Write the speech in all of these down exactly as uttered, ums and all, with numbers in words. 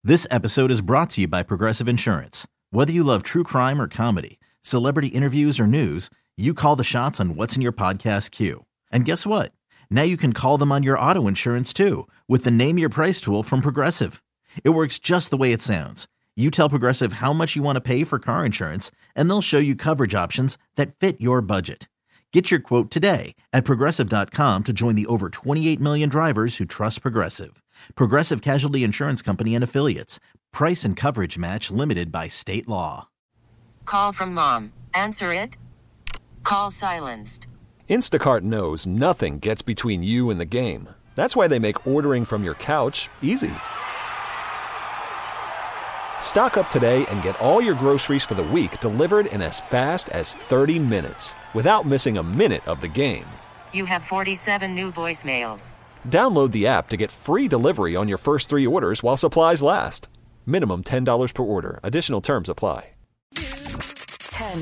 This episode is brought to you by Progressive Insurance. Whether you love true crime or comedy, celebrity interviews or news, you call the shots on what's in your podcast queue. And guess what? Now you can call them on your auto insurance too with the Name Your Price tool from Progressive. It works just the way it sounds. You tell Progressive how much you want to pay for car insurance, and they'll show you coverage options that fit your budget. Get your quote today at Progressive dot com to join the over twenty-eight million drivers who trust Progressive. Progressive Casualty Insurance Company and Affiliates. Price and coverage match limited by state law. Call from mom. Answer it. Call silenced. Instacart knows nothing gets between you and the game. That's why they make ordering from your couch easy. Stock up today and get all your groceries for the week delivered in as fast as thirty minutes without missing a minute of the game. You have forty-seven new voicemails. Download the app to get free delivery on your first three orders while supplies last. Minimum ten dollars per order. Additional terms apply. ten,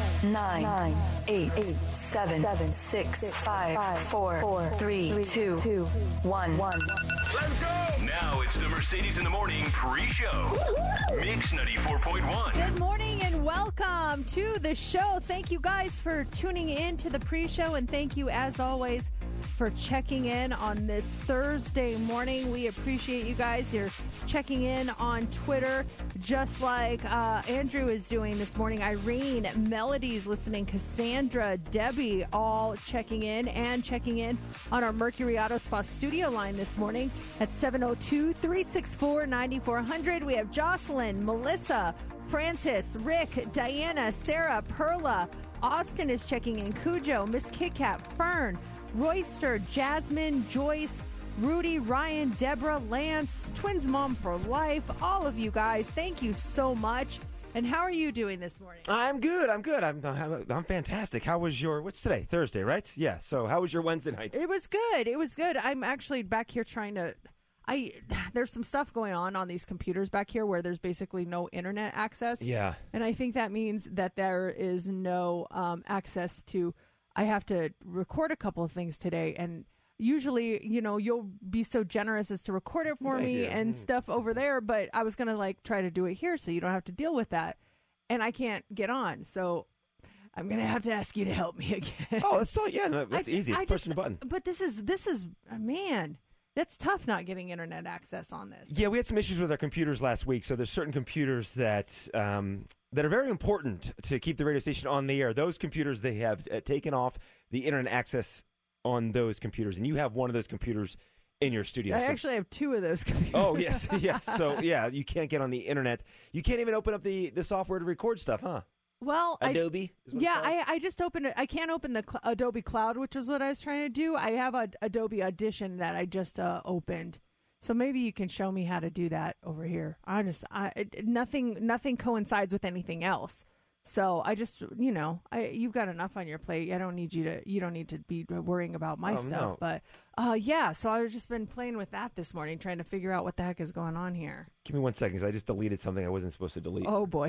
nine, eight, seven, six, five, four, three, two, one. Let's go! Now it's the Mercedes in the Morning pre-show. Mix ninety-four point one. Good morning and welcome to the show. Thank you guys for tuning in to the pre-show, and thank you as always for checking in on this Thursday morning. We appreciate you guys. You're checking in on Twitter just like uh, Andrew is doing this morning. Irene, Melody's listening, Cassandra, Debbie, all checking in and checking in on our Mercury Auto Spa studio line this morning at seven oh two, three six four, nine four zero zero. We have Jocelyn, Melissa, Francis, Rick, Diana, Sarah, Perla. Austin is checking in, Cujo, Miss Kit Kat, Fern, Royster, Jasmine, Joyce, Rudy, Ryan, Deborah, Lance, Twins Mom for Life, all of you guys, thank you so much. And how are you doing this morning? I'm good. I'm good. I'm I'm fantastic. How was your, what's today? Thursday, right? Yeah. So how was your Wednesday night? It was good. It was good. I'm actually back here trying to, I there's some stuff going on on these computers back here where there's basically no internet access. Yeah. And I think that means that there is no um, access to, I have to record a couple of things today, and usually, you know, you'll be so generous as to record it for me and stuff over there, but I was going to like try to do it here so you don't have to deal with that. And I can't get on. So I'm going to have to ask you to help me again. Oh, that's so, yeah, no, that's I, easy. It's I pushing just, the button. But this is, this is, man, that's tough not getting internet access on this. Yeah, we had some issues with our computers last week. So there's certain computers that, um, that are very important to keep the radio station on the air. Those computers, they have uh, taken off the internet access on those computers, and you have one of those computers in your studio. I so. actually have two of those computers. Oh, yes, yes. So, yeah, you can't get on the internet. You can't even open up the, the software to record stuff, huh? Well, Adobe? I, yeah, I, I just opened it. I can't open the cl- Adobe Cloud, which is what I was trying to do. I have a Adobe Audition that I just uh, opened. So maybe you can show me how to do that over here. I just, I, it, nothing, nothing coincides with anything else. So I just, you know, I you've got enough on your plate. I don't need you to, you don't need to be worrying about my oh, stuff. No. But uh, yeah, so I've just been playing with that this morning, trying to figure out what the heck is going on here. Give me one second, because I just deleted something I wasn't supposed to delete. Oh boy!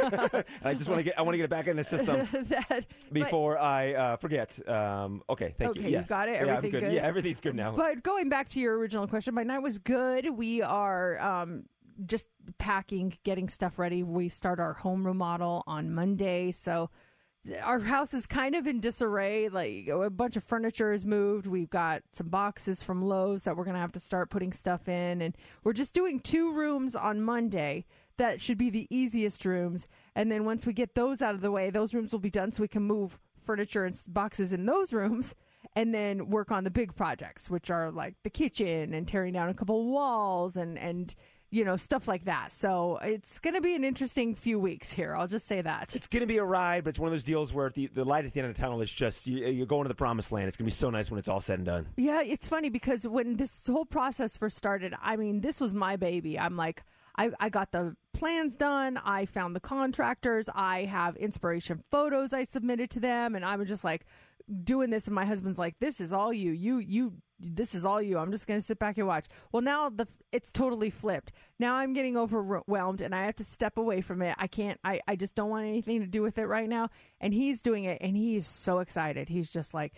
I just want to get, I want to get it back in the system that, before but, I uh, forget. Um, okay, thank okay, you. Yes. You got it. Yeah, Everything good. good. Yeah, everything's good now. But going back to your original question, my night was good. We are. Um, just packing, getting stuff ready. We start our home remodel on Monday. So our house is kind of in disarray. Like a bunch of furniture is moved. We've got some boxes from Lowe's that we're going to have to start putting stuff in. And we're just doing two rooms on Monday. That should be the easiest rooms. And then once we get those out of the way, those rooms will be done so we can move furniture and boxes in those rooms. And then work on the big projects, which are like the kitchen and tearing down a couple walls and, and, you know, stuff like that. So it's going to be an interesting few weeks here. I'll just say that. It's going to be a ride, but it's one of those deals where the, the light at the end of the tunnel is just, you, you're going to the promised land. It's going to be so nice when it's all said and done. Yeah, it's funny because when this whole process first started, I mean, this was my baby. I'm like, I, I got the plans done. I found the contractors. I have inspiration photos I submitted to them. And I was just like doing this. And my husband's like, this is all you. You, you. This is all you. I'm just going to sit back and watch. Well, now the it's totally flipped. Now I'm getting overwhelmed and I have to step away from it. I can't, I, I just don't want anything to do with it right now. And he's doing it and he's so excited. He's just like,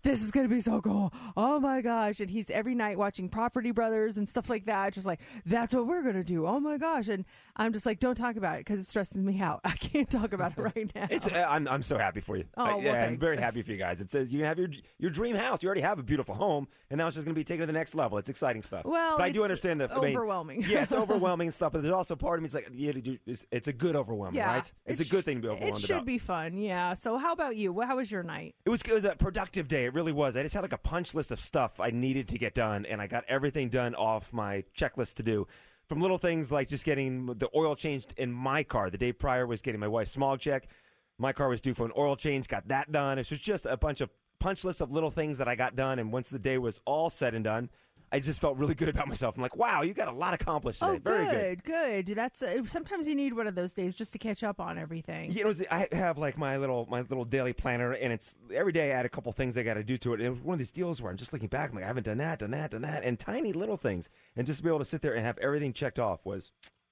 this is going to be so cool. Oh my gosh. And he's every night watching Property Brothers and stuff like that. Just like, that's what we're going to do. Oh my gosh. And I'm just like, don't talk about it because it stresses me out. I can't talk about it right now. It's, uh, I'm, I'm so happy for you. Oh, I, well, yeah, I'm thanks. very happy for you guys. It says you have your your dream house. You already have a beautiful home, and now it's just going to be taken to the next level. It's exciting stuff. Well, but I do it's understand the I mean, overwhelming. yeah, it's overwhelming and stuff, but there's also part of me, it's like, yeah, it's, it's a good overwhelming, Yeah, right? It's it a good sh- thing to be overwhelmed It should about. be fun, yeah. So how about you? How was your night? It was, it was a productive day. It really was. I just had like a punch list of stuff I needed to get done, and I got everything done off my checklist to do. From little things like just getting the oil changed in my car. The day prior was getting my wife's smog check. My car was due for an oil change. Got that done. It was just a bunch of punch lists of little things that I got done, and once the day was all said and done, I just felt really good about myself. I'm like, wow, you got a lot accomplished today. Oh, Very good. good, good. That's uh, sometimes you need one of those days just to catch up on everything. You know, I have like my little my little daily planner, and it's every day I add a couple things I got to do to it. And it was one of these deals where I'm just looking back, I'm like, I haven't done that, done that, done that, and tiny little things, and just to be able to sit there and have everything checked off was,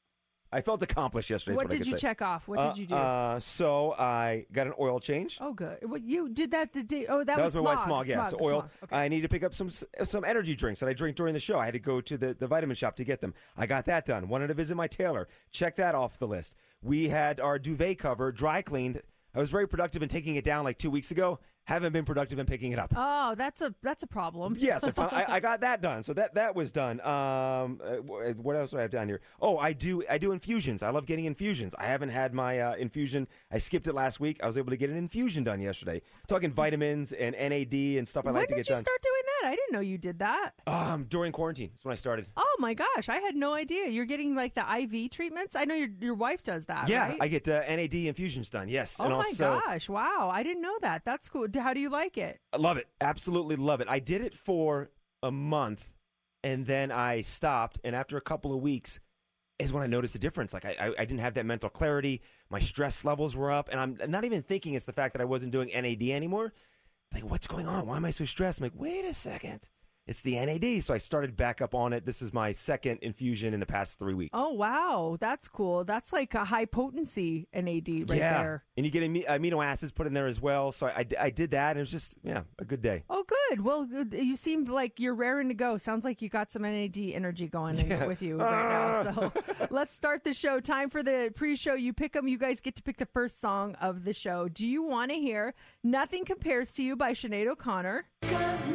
I felt accomplished yesterday. is What what I did could you say. check off? What Uh, did you do? Uh, so I got an oil change. Oh, good. Well, you did that the day. Oh, that, That was, was my smog. wife's smog, yeah. Smog, So oil. smog. Okay. I need to pick up some some energy drinks that I drink during the show. I had to go to the, the vitamin shop to get them. I got that done. Wanted to visit my tailor. Check that off the list. We had our duvet cover dry cleaned. I was very productive in taking it down like two weeks ago. Haven't been productive in picking it up. Oh, that's a that's a problem. Yes, I, found, I, I got that done. So that that was done. Um, uh, wh- what else do I have down here? Oh, I do I do infusions. I love getting infusions. I haven't had my uh, infusion. I skipped it last week. I was able to get an infusion done yesterday. Talking vitamins and N A D and stuff I When like to did get you done. start doing that? I didn't know you did that. Um, during quarantine. That's when I started. Oh my gosh, I had no idea. You're getting like the I V treatments. I know your your wife does that. Yeah, right? I get uh, N A D infusions done. Yes. Oh and my also, gosh! Wow, I didn't know that. That's cool. D- How do you like it? I love it. Absolutely love it. I did it for a month, and then I stopped. And after a couple of weeks, is when I noticed the difference. Like I, I, I didn't have that mental clarity. My stress levels were up, and I'm not even thinking it's the fact that I wasn't doing N A D anymore. Like, what's going on? Why am I so stressed? I'm like, wait a second. It's the N A D. So I started back up on it. This is my second infusion in the past three weeks. Oh wow, that's cool. That's like a high potency N A D right yeah. there. And you get ame- amino acids put in there as well. So I, I, I did that, and it was just, yeah, a good day. Oh, good. Well, good. You seem like you're raring to go. Sounds like you got some N A D energy going in Yeah. with you right now. So let's start the show. Time for the pre-show. You pick them. You guys get to pick the first song of the show. Do you want to hear "Nothing Compares to You" by Sinead O'Connor? 'Cause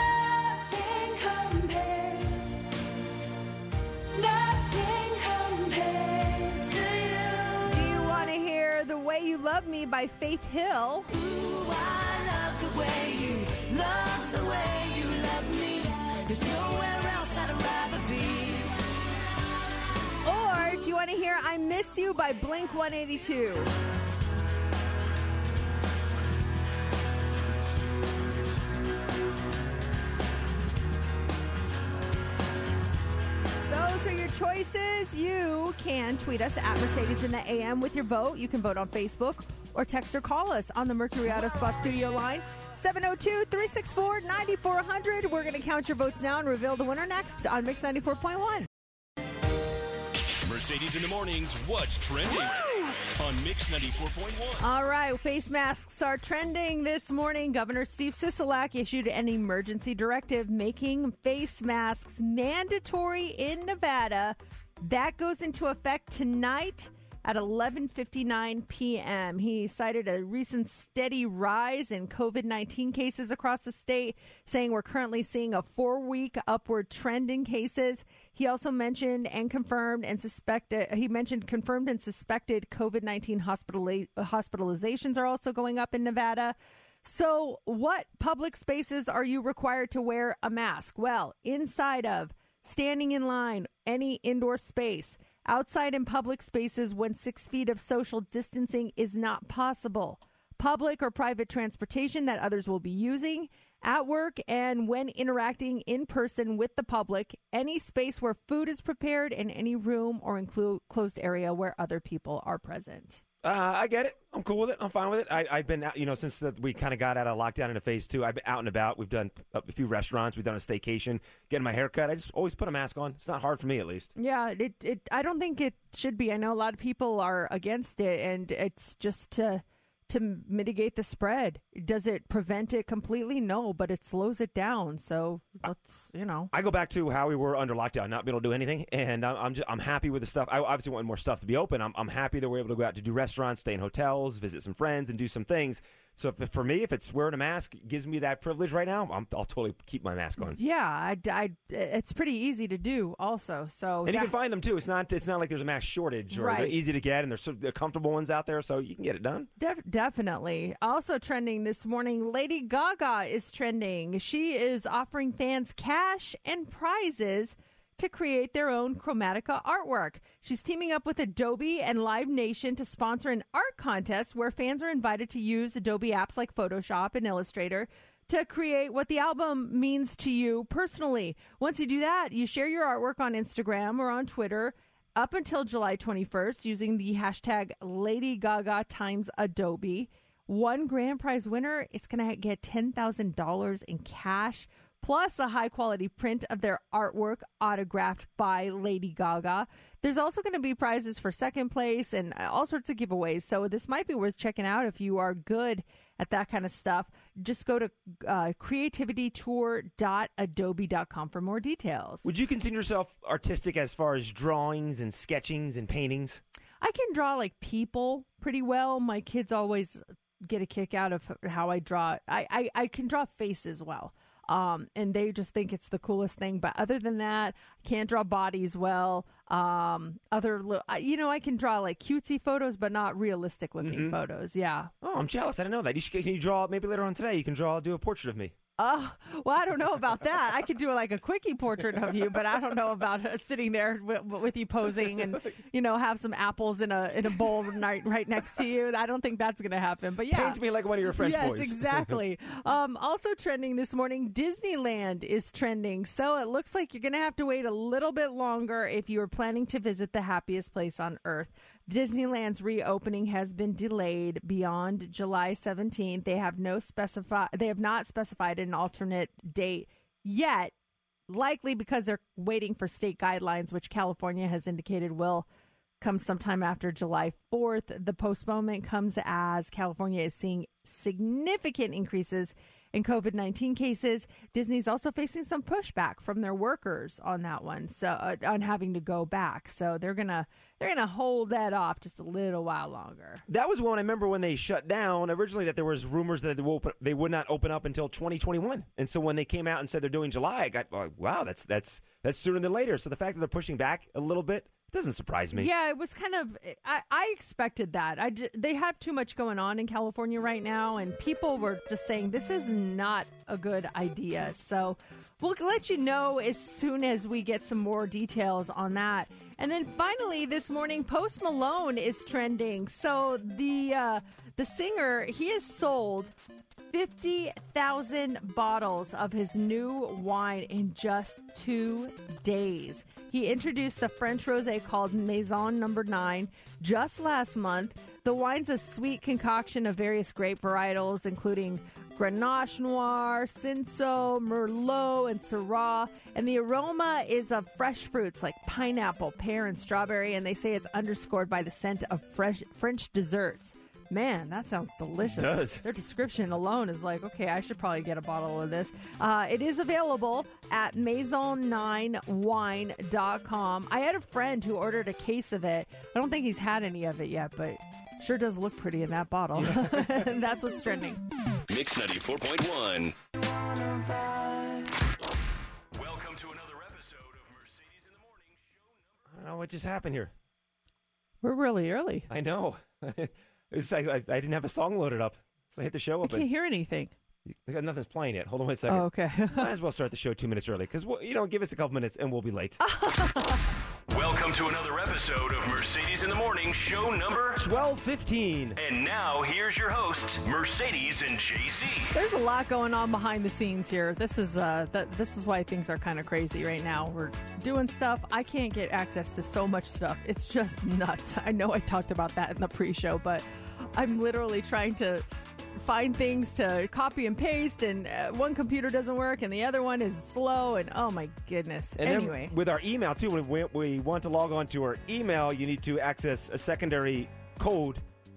nothing compares, nothing compares to you. Do you want to hear "The Way You Love Me" by Faith Hill? Ooh, I love the way you love the way you love me. 'Cause nowhere else I'd rather be. Or do you want to hear "I Miss You" by Blink one eighty-two? Those are your choices. You can tweet us at Mercedes in the A M with your vote. You can vote on Facebook or text or call us on the Mercury Auto Spa studio line, seven oh two, three six four, nine four zero zero. We're going to count your votes now and reveal the winner next on Mix ninety-four point one. Mercedes in the mornings, what's trending on Mix ninety-four point one. All right, face masks are trending this morning. Governor Steve Sisolak issued an emergency directive making face masks mandatory in Nevada. That goes into effect tonight at eleven fifty-nine p.m. He cited a recent steady rise in COVID nineteen cases across the state, saying we're currently seeing a four-week upward trend in cases. He also mentioned and confirmed and suspected, he mentioned confirmed and suspected COVID nineteen hospitali- hospitalizations are also going up in Nevada. So what public spaces are you required to wear a mask? Well, inside of, standing in line, any indoor space, outside in public spaces when six feet of social distancing is not possible, public or private transportation that others will be using, at work, and when interacting in person with the public, any space where food is prepared, and any room or enclosed area where other people are present. Uh, I get it. I'm cool with it. I'm fine with it. I, I've been, out, you know, since the, we kind of got out of lockdown into phase two, I've been out and about. We've done a few restaurants. We've done a staycation, getting my hair cut. I just always put a mask on. It's not hard for me, at least. Yeah, it, it. I don't think it should be. I know a lot of people are against it, and it's just to to mitigate the spread. Does it prevent it completely? No, but it slows it down. So let's, you know. I go back to how we were under lockdown, not being able to do anything, and I'm I'm, just, I'm happy with the stuff. I obviously want more stuff to be open. I'm I'm happy that we're able to go out to do restaurants, stay in hotels, visit some friends, and do some things. So if, for me, if it's wearing a mask gives me that privilege right now, I'm, I'll totally keep my mask on. Yeah, I, I, it's pretty easy to do also. So and that, you can find them too. It's not it's not like there's a mask shortage, or Right. they're easy to get, and there's so, they're comfortable ones out there, so you can get it done. Def- definitely. Also trending this morning, Lady Gaga is trending. She is offering fans cash and prizes to create their own Chromatica artwork. She's teaming up with Adobe and Live Nation to sponsor an art contest where fans are invited to use Adobe apps like Photoshop and Illustrator to create what the album means to you personally. Once you do that, you share your artwork on Instagram or on Twitter up until July twenty-first using the hashtag Lady Gaga times Adobe. One grand prize winner is going to get ten thousand dollars in cash, plus a high-quality print of their artwork autographed by Lady Gaga. There's also going to be prizes for second place and all sorts of giveaways. So this might be worth checking out if you are good at that kind of stuff. Just go to uh, creativity tour dot adobe dot com for more details. Would you consider yourself artistic as far as drawings and sketchings and paintings? I can draw like people pretty well. My kids always get a kick out of how I draw. I, I, I can draw faces well. Um, and they just think it's the coolest thing. But other than that, I can't draw bodies well. Um, other, little, you know, I can draw like cutesy photos, but not realistic looking Mm-hmm. photos. Yeah. Oh, I'm jealous. I didn't know that. You should, can you draw, maybe later on today, you can draw, do a portrait of me. Oh, well, I don't know about that. I could do like a quickie portrait of you, but I don't know about uh, sitting there with, with you posing and, you know, have some apples in a in a bowl right, right next to you. I don't think that's going to happen. But yeah. Paint me like one of your French yes, boys. Yes, exactly. um, also trending this morning, Disneyland is trending. So it looks like you're going to have to wait a little bit longer if you are planning to visit the happiest place on earth. Disneyland's reopening has been delayed beyond July seventeenth. They have no specify they have not specified an alternate date yet, likely because they're waiting for state guidelines, which California has indicated will come sometime after July fourth. The postponement comes as California is seeing significant increases in COVID nineteen cases. Disney's also facing some pushback from their workers on that one, so uh, on having to go back. So they're gonna they're gonna hold that off just a little while longer. That was one I remember when they shut down originally, that there was rumors that they would, open, they would not open up until twenty twenty-one. And so when they came out and said they're doing July, I got like, wow, that's that's that's sooner than later. So the fact that they're pushing back a little bit doesn't surprise me. Yeah, it was kind of, I, I expected that. I, they have too much going on in California right now, and people were just saying this is not a good idea. So we'll let you know as soon as we get some more details on that. And then finally this morning, Post Malone is trending. So the uh, the singer, he has sold fifty thousand bottles of his new wine in just two days. He introduced the French rosé called Maison Number Nine just last month. The wine's a sweet concoction of various grape varietals, including Grenache Noir, Cinsault, Merlot, and Syrah. And the aroma is of fresh fruits like pineapple, pear, and strawberry. And they say it's underscored by the scent of fresh French desserts. Man, that sounds delicious. It does. Their description alone is like, okay, I should probably get a bottle of this. Uh, it is available at maison nine wine dot com. I had a friend who ordered a case of it. I don't think he's had any of it yet, but sure does look pretty in that bottle. And that's what's trending. Mix ninety-four point one. Welcome to another episode of Mercedes in the Morning, show number... I don't know what just happened here. We're really early. I know. It's like I, I didn't have a song loaded up, so I hit the show I open. can't hear anything. Nothing's playing yet. Hold on one second. Oh, okay. Might as well start the show two minutes early, because, we'll, you know, give us a couple minutes and we'll be late. Welcome to another episode of Mercedes in the Morning, show number... twelve fifteen. And now, here's your hosts, Mercedes and J C. There's a lot going on behind the scenes here. This is uh, th- this is why things are kind of crazy right now. We're doing stuff. I can't get access to so much stuff. It's just nuts. I know I talked about that in the pre-show, but I'm literally trying to find things to copy and paste, and uh, one computer doesn't work, and the other one is slow, and oh my goodness. And anyway. then with our email, too, when we, we want to log on to our email, you need to access a secondary code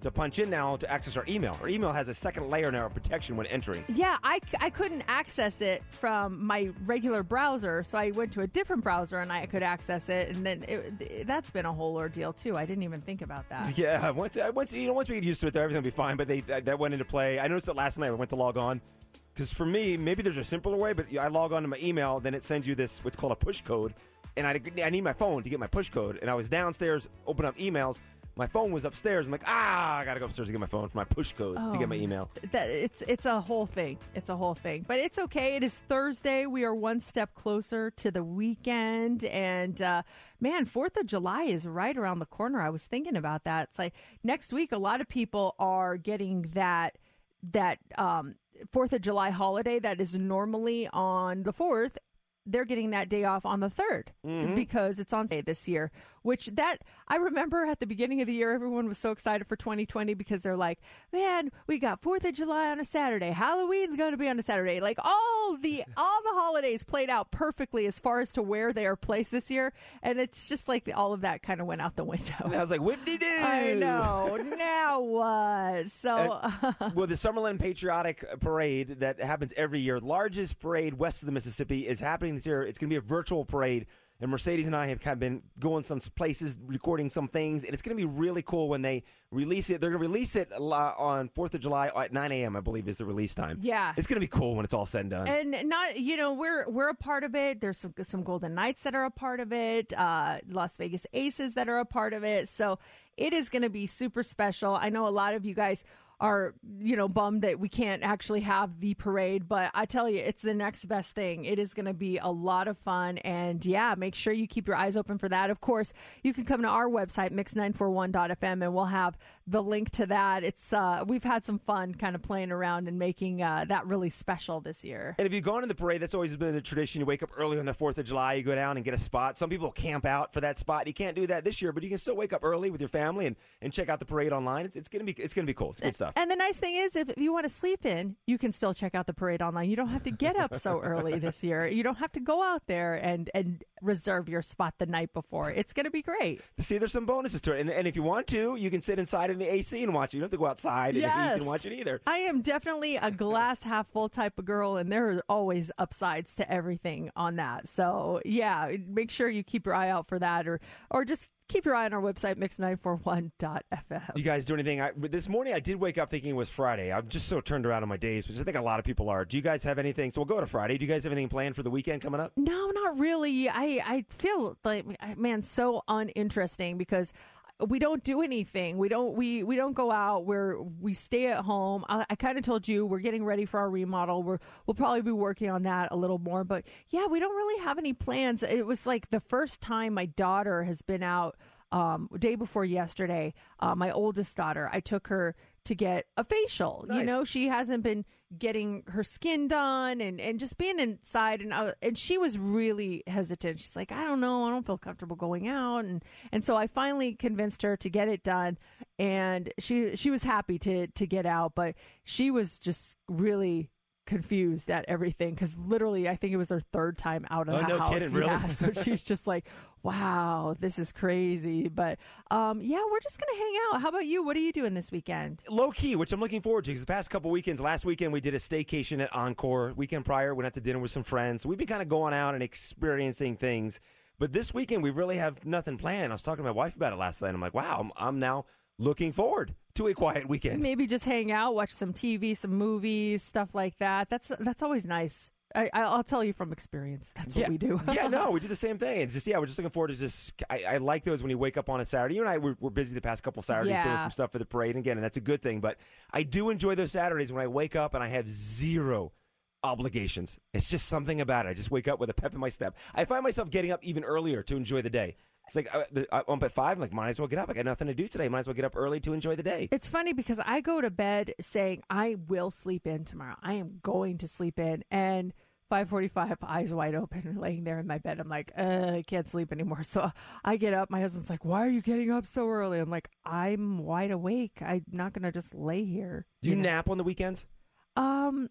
to punch in now to access our email. Our email has a second layer now of protection when entering. Yeah, I, c- I couldn't access it from my regular browser, so I went to a different browser and I could access it, and then it, that's been a whole ordeal too. I didn't even think about that. Yeah, once once you know once we get used to it, everything will be fine. But they that, that went into play. I noticed it last night. I went to log on because for me, maybe there's a simpler way, but I log on to my email, then it sends you this what's called a push code, and I I need my phone to get my push code, and I was downstairs, open up emails. My phone was upstairs. I'm like, ah, I got to go upstairs to get my phone for my push code Oh, to get my email. That, it's it's a whole thing. It's a whole thing. But it's okay. It is Thursday. We are one step closer to the weekend. And, uh, man, fourth of July is right around the corner. I was thinking about that. It's like next week, a lot of people are getting that that um, fourth of July holiday that is normally on the fourth. They're getting that day off on the third Mm-hmm. because it's on Sunday this year, which that I remember at the beginning of the year, everyone was so excited for twenty twenty because they're like, man, we got fourth of July on a Saturday. Halloween's going to be on a Saturday. Like all the, all the holidays played out perfectly as far as to where they are placed this year. And it's just like all of that kind of went out the window. And I was like, whip-de-doo. I know. Now what? So, Uh, well, the Summerlin Patriotic Parade that happens every year, largest parade west of the Mississippi, is happening this year. It's going to be a virtual parade, and Mercedes and I have kind of been going some places, recording some things, and it's going to be really cool when they release it. They're going to release it on fourth of July at nine a.m., I believe, is the release time. Yeah. It's going to be cool when it's all said and done. And not, you know, we're we're a part of it. There's some some Golden Knights that are a part of it, uh, Las Vegas Aces that are a part of it. So it is going to be super special. I know a lot of you guys are, you know, bummed that we can't actually have the parade, but I tell you, it's the next best thing. It is going to be a lot of fun, and yeah, make sure you keep your eyes open for that. Of course, you can come to our website, mix nine four one dot f m, and we'll have the link to that. It's uh, we've had some fun kind of playing around and making uh, that really special this year. And if you've gone to the parade, that's always been a tradition. You wake up early on the fourth of July, you go down and get a spot. Some people camp out for that spot. You can't do that this year, but you can still wake up early with your family and, and check out the parade online. It's, it's going to be it's going to be cool. It's good stuff. And the nice thing is, if you want to sleep in, you can still check out the parade online. You don't have to get up so early this year. You don't have to go out there and, and reserve your spot the night before. It's going to be great. See, there's some bonuses to it. And, and if you want to, you can sit inside in the A C and watch it. You don't have to go outside and Yes. you can watch it either. I am definitely a glass half full type of girl, and there are always upsides to everything on that. So, yeah, make sure you keep your eye out for that, or or just keep your eye on our website, mix nine four one dot f m. You guys do anything? I, this morning I did wake up thinking it was Friday. I'm just so turned around on my days, which I think a lot of people are. Do you guys have anything? So we'll go to Friday. Do you guys have anything planned for the weekend coming up? No, not really. I, I feel like, man, so uninteresting because we don't do anything. We don't we we don't go out. We're we stay at home. I, I kind of told you we're getting ready for our remodel. We're we'll probably be working on that a little more. But yeah, we don't really have any plans. It was like the first time my daughter has been out. Um, day before yesterday, uh, my oldest daughter, I took her to get a facial. Nice. You know, she hasn't been getting her skin done and, and just being inside. And I, and she was really hesitant. She's like, I don't know. I don't feel comfortable going out. And, and so I finally convinced her to get it done. And she, she was happy to, to get out, but she was just really confused at everything because literally I think it was her third time out of Oh, the no house. kidding, really? Yeah, so she's just like, wow, this is crazy. But um, yeah, we're just gonna hang out. How about you? What are you doing this weekend? Low key, which I'm looking forward to because the past couple weekends, last weekend we did a staycation at Encore. Weekend prior, went out to dinner with some friends. So we've been kind of going out and experiencing things. But this weekend we really have nothing planned. I was talking to my wife about it last night. I'm like, wow, I'm, I'm now looking forward to a quiet weekend. Maybe just hang out, watch some T V, some movies, stuff like that. That's that's always nice. I, I'll tell you from experience. That's what yeah, we do. yeah, no, we do the same thing. It's just, yeah, we're just looking forward to just, I, I like those when you wake up on a Saturday. You and I, we're, we're busy the past couple Saturdays Yeah. doing some stuff for the parade. And again, and that's a good thing. But I do enjoy those Saturdays when I wake up and I have zero obligations. It's just something about it. I just wake up with a pep in my step. I find myself getting up even earlier to enjoy the day. It's like, uh, the- I'm up at five, I'm like, might as well get up. I got nothing to do today. Might as well get up early to enjoy the day. It's funny because I go to bed saying I will sleep in tomorrow. I am going to sleep in, and five forty-five, eyes wide open, laying there in my bed. I'm like, uh, I can't sleep anymore. So I get up. My husband's like, why are you getting up so early? I'm like, I'm wide awake. I'm not going to just lay here. Do you know? nap on the weekends? Um,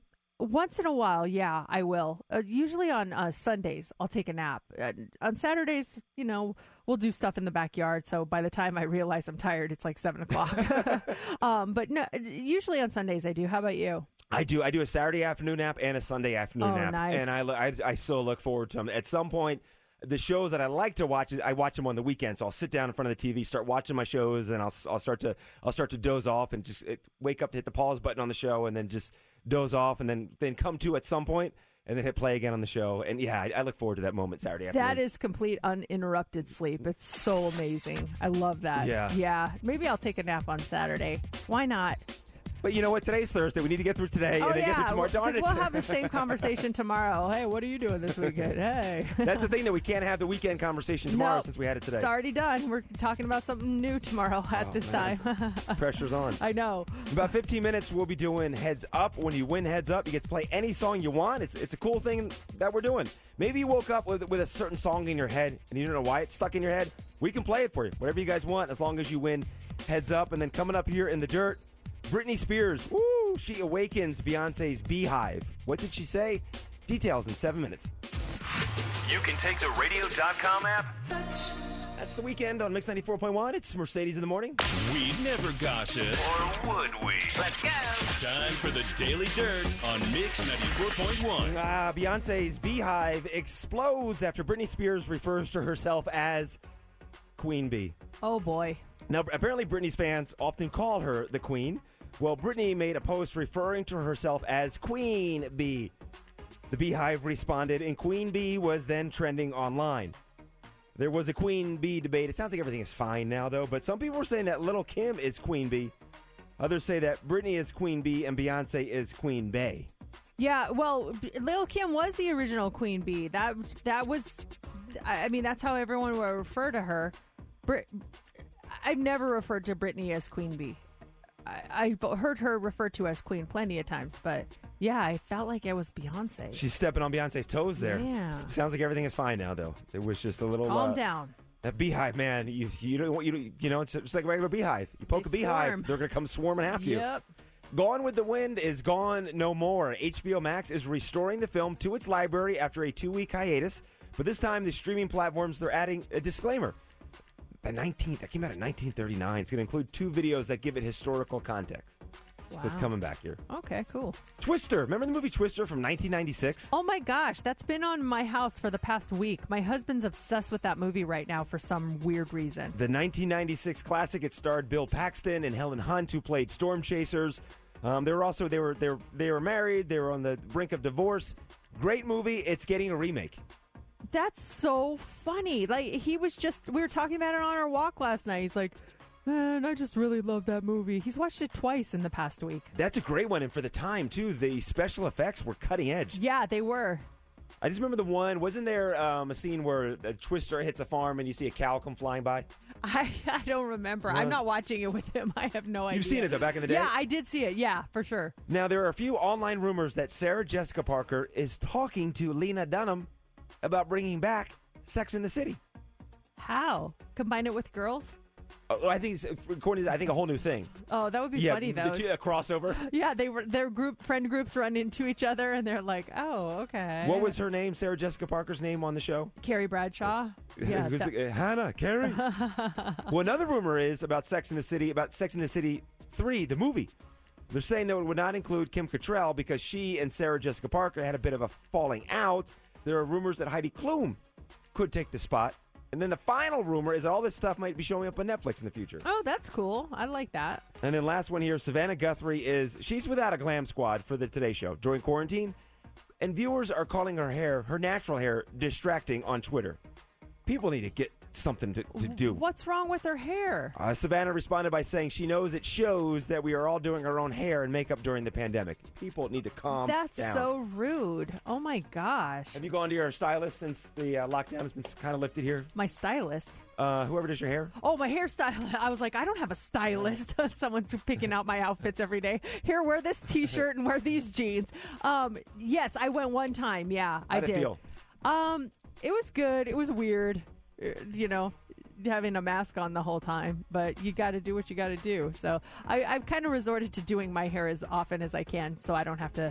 Once in a while, yeah, I will. Uh, usually on uh, Sundays, I'll take a nap. Uh, on Saturdays, you know, we'll do stuff in the backyard. So by the time I realize I'm tired, it's like seven o'clock. um, but no, usually on Sundays I do. How about you? I do. I do a Saturday afternoon nap and a Sunday afternoon Oh, nap, nice. and I, I I still look forward to them. At some point, the shows that I like to watch, I watch them on the weekend. So I'll sit down in front of the T V, start watching my shows, and I'll I'll start to I'll start to doze off and just it, wake up to hit the pause button on the show, and then just doze off, and then then come to at some point, and then hit play again on the show. And yeah, I, I look forward to that moment Saturday afternoon. That is complete uninterrupted sleep. It's so amazing. I love that. Yeah. Yeah. Maybe I'll take a nap on Saturday. Why not? But you know what? Today's Thursday. We need to get through today Oh, and then yeah. get through tomorrow. Darn Because it. we'll have the same conversation tomorrow. Hey, what are you doing this weekend? Hey. That's the thing that we can't have the weekend conversation tomorrow No, since we had it today. It's already done. We're talking about something new tomorrow at Oh, this man. time. Pressure's on. I know. In about fifteen minutes, we'll be doing Heads Up. When you win Heads Up, you get to play any song you want. It's it's a cool thing that we're doing. Maybe you woke up with, with a certain song in your head, and you don't know why it's stuck in your head. We can play it for you. Whatever you guys want, as long as you win Heads Up. And then coming up here in the dirt, Britney Spears. Woo! She awakens Beyonce's Beehive. What did she say? Details in seven minutes. You can take the radio dot com app. That's the weekend on Mix ninety-four point one. It's Mercedes in the morning. We never gossip. Or would we? Let's go. Time for the Daily Dirt on Mix ninety-four point one. Uh, Beyonce's Beehive explodes after Britney Spears refers to herself as Queen Bee. Oh, boy. Now, apparently Britney's fans often call her the Queen. Well, Britney made a post referring to herself as Queen Bee. The Beehive responded, and Queen Bee was then trending online. There was a Queen Bee debate. It sounds like everything is fine now, though, but some people were saying that Lil' Kim is Queen Bee. Others say that Britney is Queen Bee and Beyonce is Queen Bey. Yeah, well, B- Lil' Kim was the original Queen Bee. That that was, I I mean, that's how everyone would refer to her. Brit- I've never referred to Britney as Queen Bee. I, I've heard her referred to as Queen plenty of times, but yeah, I felt like it was Beyonce. She's stepping on Beyonce's toes there. Yeah. S- Sounds like everything is fine now, though. It was just a little... Calm uh, down. That beehive, man, you you don't want you don't- you know it's just like a regular beehive. You poke They a beehive, swarm. they're gonna come swarming after you. Yep. Gone with the Wind is gone no more. H B O Max is restoring the film to its library after a two-week hiatus, but this time the streaming platforms they're adding a disclaimer. The nineteenth, that came out in nineteen thirty-nine. It's going to include two videos that give it historical context. Wow. So it's coming back here. Okay, cool. Twister. Remember the movie Twister from nineteen ninety-six? Oh my gosh, that's been on my house for the past week. My husband's obsessed with that movie right now for some weird reason. The nineteen ninety-six classic. It starred Bill Paxton and Helen Hunt, who played storm chasers. Um, they were also they were they were, they were married. They were on the brink of divorce. Great movie. It's getting a remake. That's so funny. Like, he was just, we were talking about it on our walk last night. He's like, man, I just really love that movie. He's watched it twice in the past week. That's a great one, and for the time too, the special effects were cutting edge. Yeah, they were. I just remember the one. Wasn't there um, a scene where a Twister hits a farm and you see a cow come flying by? I, I don't remember. I'm No. not watching it with him. I have no idea. You've seen it though back in the day. Yeah, I did see it. Yeah, for sure. Now there are a few online rumors that Sarah Jessica Parker is talking to Lena Dunham about bringing back Sex in the City. How? Combine it with girls? Oh, I think, it's, according to, I think a whole new thing. Oh, that would be yeah, funny the though. two- a crossover. Yeah, they were their group friend groups run into each other and they're like, "Oh, okay." What was her name? Sarah Jessica Parker's name on the show? Carrie Bradshaw? Yeah. Who's that- the- uh, Hannah, Carrie. Well, another rumor is about Sex in the City, about Sex in the City three, the movie. They're saying that it would not include Kim Cattrall because she and Sarah Jessica Parker had a bit of a falling out. There are rumors that Heidi Klum could take the spot. And then the final rumor is that all this stuff might be showing up on Netflix in the future. Oh, that's cool. I like that. And then last one here, Savannah Guthrie is, she's without a glam squad for the Today Show during quarantine. And viewers are calling her hair, her natural hair, distracting on Twitter. People need to get something to, to do. What's wrong with her hair? Uh, Savannah responded by saying she knows it shows that we are all doing our own hair and makeup during the pandemic. People need to calm That's down. so rude. Oh my gosh. Have you gone to your stylist since the uh, lockdown has been kind of lifted here? My stylist. Uh, whoever does your hair? Oh, my hairstylist. I was like, I don't have a stylist. Someone's picking out my outfits every day. Here, wear this T-shirt and wear these jeans. Um, yes, I went one time. Yeah, I How'd it did. feel? Um, it was good. It was weird. Uh, You know, having a mask on the whole time, but you got to do what you got to do. So I, I've kind of resorted to doing my hair as often as I can, so I don't have to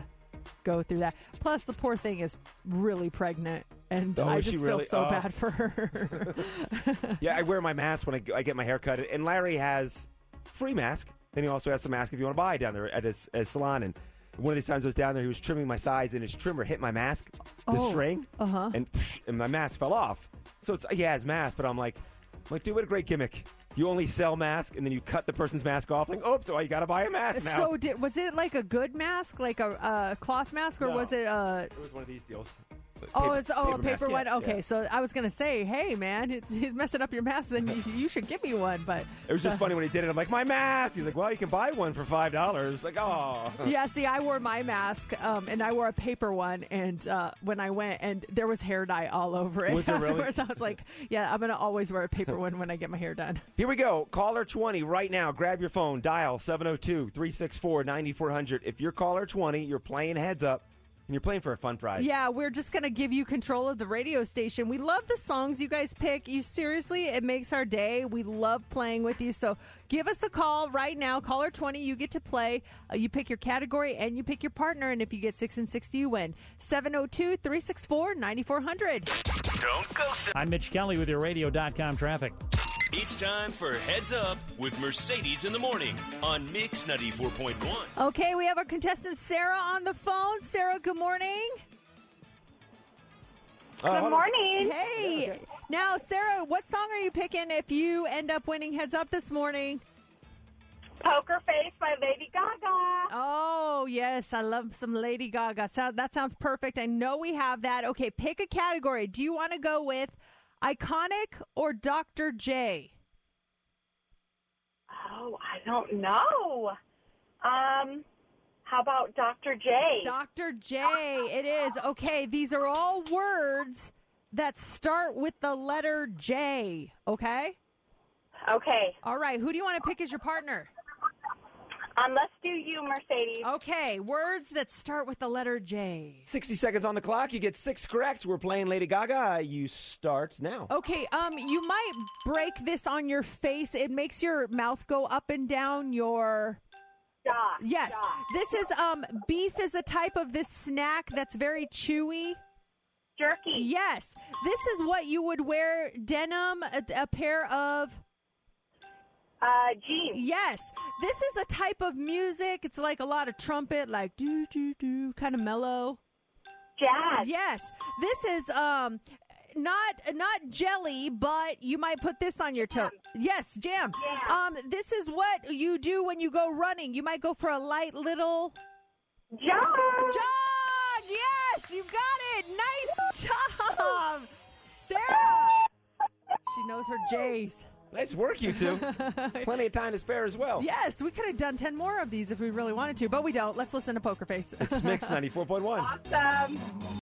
go through that. Plus, the poor thing is really pregnant, and Oh, I is she just feel really? so Oh. bad for her. Yeah, I wear my mask when I, I get my hair cut, and Larry has free mask, and he also has some mask if you want to buy down there at his, his salon. And one of these times I was down there, he was trimming my sides, and his trimmer hit my mask, the Oh, string, uh-huh. and and my mask fell off. So it's yeah, his mask, but I'm like, I'm like, dude, what a great gimmick. You only sell mask, and then you cut the person's mask off. Like, oh, so you got to buy a mask now. So, did, was it like a good mask, like a uh, cloth mask, or No. was it a? It was one of these deals. Oh, Paper- it's oh a mask, paper yeah, one. Okay, yeah. so I was gonna say, hey man, it- he's messing up your mask. Then you, you should give me one. But It was just funny when he did it. I'm like, my mask. He's like, well, you can buy one for five dollars. Like, oh. yeah, see, I wore my mask, um, and I wore a paper one, and uh, when I went, and there was hair dye all over it. Was there really? Afterwards, I was like, yeah, I'm gonna always wear a paper one when I get my hair done. Here we go. Caller twenty right now. Grab your phone. Dial seven oh two, three six four, nine four hundred. If you're caller twenty, you're playing Heads Up, and you're playing for a fun prize. Yeah, we're just going to give you control of the radio station. We love the songs you guys pick. You seriously, it makes our day. We love playing with you. So give us a call right now. Caller twenty, you get to play. Uh, you pick your category and you pick your partner. And if you get six and sixty, you win. seven oh two, three six four, nine four hundred. Don't ghost it. I'm Mitch Kelly with your radio dot com traffic. It's time for Heads Up with Mercedes in the Morning on Mix ninety-four point one. Okay, we have our contestant Sarah on the phone. Sarah, good morning. Oh, hold on. morning. Hey. Now, Sarah, what song are you picking if you end up winning Heads Up this morning? Poker Face by Lady Gaga. Oh, yes. I love some Lady Gaga. So, that sounds perfect. I know we have that. Okay, pick a category. Do you want to go with Iconic or Doctor J? Oh, I don't know. Um, how about Doctor J? Doctor J, it is. Okay, these are all words that start with the letter J, okay? Okay. All right, who do you want to pick as your partner? Um, let's do you, Mercedes. Okay, words that start with the letter J. sixty seconds on the clock. You get six correct. We're playing Lady Gaga. You start now. Okay, um, you might break this on your face. It makes your mouth go up and down your... Dot. Yes, Dot. this is, um, beef is a type of this snack that's very chewy. Jerky. Yes, this is what you would wear, denim, a, a pair of... Uh, jeans. Yes, this is a type of music. It's like a lot of trumpet, like do do do, kind of mellow. Jazz. Yes, this is um not not jelly, but you might put this on your toe. Yes, jam. Yeah. Um, this is what you do when you go running. You might go for a light little Jog. jog. Yes, you got it. Nice job, Sarah. She knows her J's. Nice work, you two. Plenty of time to spare as well. Yes, we could have done ten more of these if we really wanted to, but we don't. Let's listen to Poker Face. It's Mix ninety-four point one. Awesome.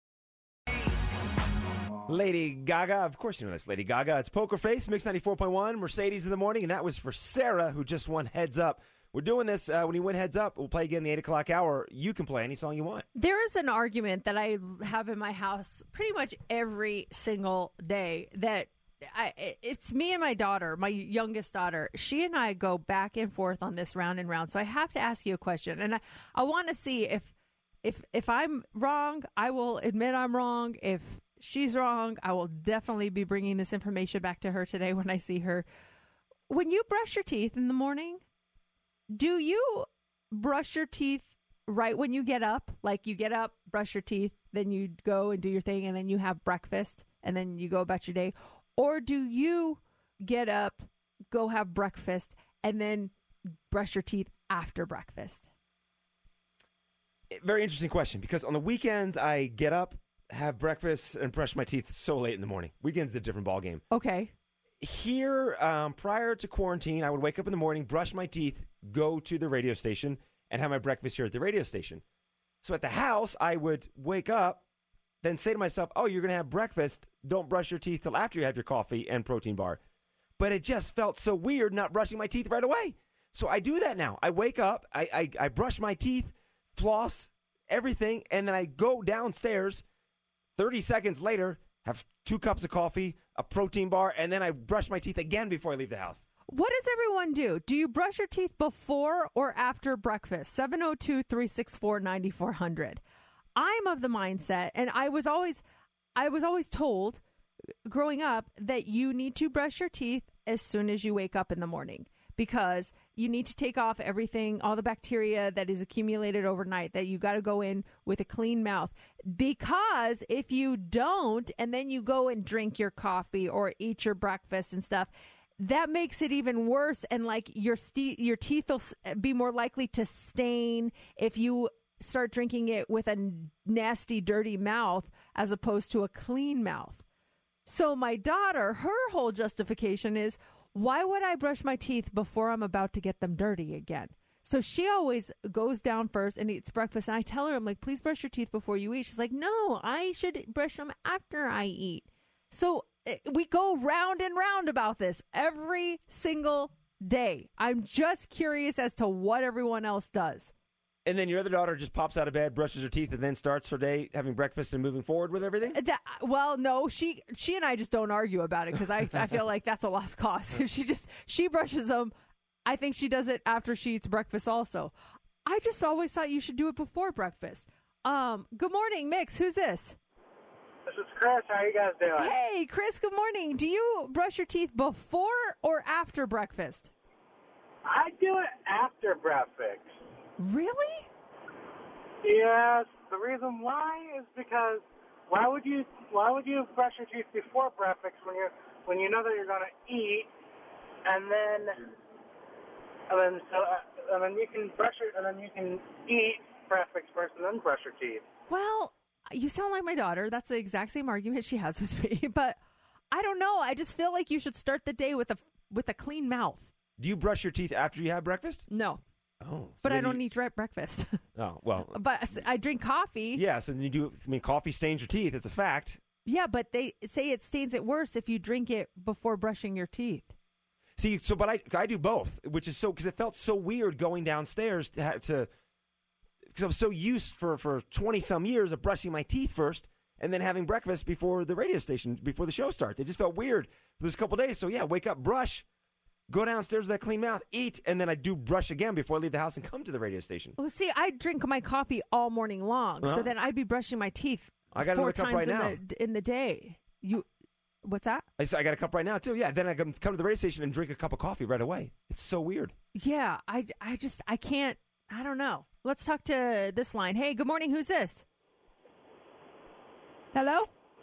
Lady Gaga. Of course you know this. Lady Gaga. It's Poker Face, Mix ninety-four point one, Mercedes in the morning, and that was for Sarah, who just won Heads Up. We're doing this. Uh, when you win Heads Up, we'll play again the eight o'clock hour. You can play any song you want. There is an argument that I have in my house pretty much every single day that I, it's me and my daughter, my youngest daughter. She and I go back and forth on this round and round. So I have to ask you a question, and I, I want to see if if if I'm wrong, I will admit I'm wrong. If she's wrong, I will definitely be bringing this information back to her today when I see her. When you brush your teeth in the morning, do you brush your teeth right when you get up? Like you get up, brush your teeth, then you go and do your thing, and then you have breakfast, and then you go about your day? Or do you get up, go have breakfast, and then brush your teeth after breakfast? Very interesting question, because on the weekends, I get up, have breakfast, and brush my teeth so late in the morning. Weekends is a different ballgame. Okay. Here, um, prior to quarantine, I would wake up in the morning, brush my teeth, go to the radio station, and have my breakfast here at the radio station. So at the house, I would wake up, then say to myself, oh, you're going to have breakfast. Don't brush your teeth till after you have your coffee and protein bar. But it just felt so weird not brushing my teeth right away. So I do that now. I wake up, I, I, I brush my teeth, floss, everything, and then I go downstairs. thirty seconds later, have two cups of coffee, a protein bar, and then I brush my teeth again before I leave the house. What does everyone do? Do you brush your teeth before or after breakfast? seven oh two, three six four, nine four hundred. I'm of the mindset, and I was always, I was always told growing up that you need to brush your teeth as soon as you wake up in the morning, because you need to take off everything, all the bacteria that is accumulated overnight, that you got to go in with a clean mouth. Because if you don't, and then you go and drink your coffee or eat your breakfast and stuff, that makes it even worse. And like your ste- your teeth will be more likely to stain if you start drinking it with a nasty, dirty mouth as opposed to a clean mouth. So my daughter, her whole justification is, why would I brush my teeth before I'm about to get them dirty again? So she always goes down first and eats breakfast. And I tell her, I'm like, please brush your teeth before you eat. She's like, no, I should brush them after I eat. So we go round and round about this every single day. I'm just curious as to what everyone else does. And then your other daughter just pops out of bed, brushes her teeth, and then starts her day having breakfast and moving forward with everything? That, well, no, she she and I just don't argue about it because I, I feel like that's a lost cause. she just, she brushes them. I think she does it after she eats breakfast also. I just always thought you should do it before breakfast. Um, good morning, Mix. Who's this? This is Chris. How you guys doing? Hey, Chris, good morning. Do you brush your teeth before or after breakfast? I do it after breakfast. Really? Yes. The reason why is because why would you why would you brush your teeth before breakfast when you when you know that you're going to eat, and then and then so uh, and then you can brush it and then you can eat breakfast first and then brush your teeth. Well, you sound like my daughter. That's the exact same argument she has with me. But I don't know. I just feel like you should start the day with a with a clean mouth. Do you brush your teeth after you have breakfast? No. Oh, so but I don't you... eat direct breakfast. Oh, well. But I drink coffee. Yes, and you do. I mean, coffee stains your teeth. It's a fact. Yeah, but they say it stains it worse if you drink it before brushing your teeth. See, so but I I do both, which is so because it felt so weird going downstairs to have to because I was so used for for twenty some years of brushing my teeth first and then having breakfast before the radio station before the show starts. It just felt weird for those couple days. So yeah, wake up, brush. Go downstairs with that clean mouth, eat, and then I do brush again before I leave the house and come to the radio station. Well, see, I drink my coffee all morning long, Uh-huh. so then I'd be brushing my teeth I got four another cup times right in now. the in the day. You, what's that? I, I got a cup right now too. Yeah, then I come come to the radio station and drink a cup of coffee right away. It's so weird. Yeah, I, I just I can't. I don't know. Let's talk to this line. Hey, good morning. Who's this? Hello.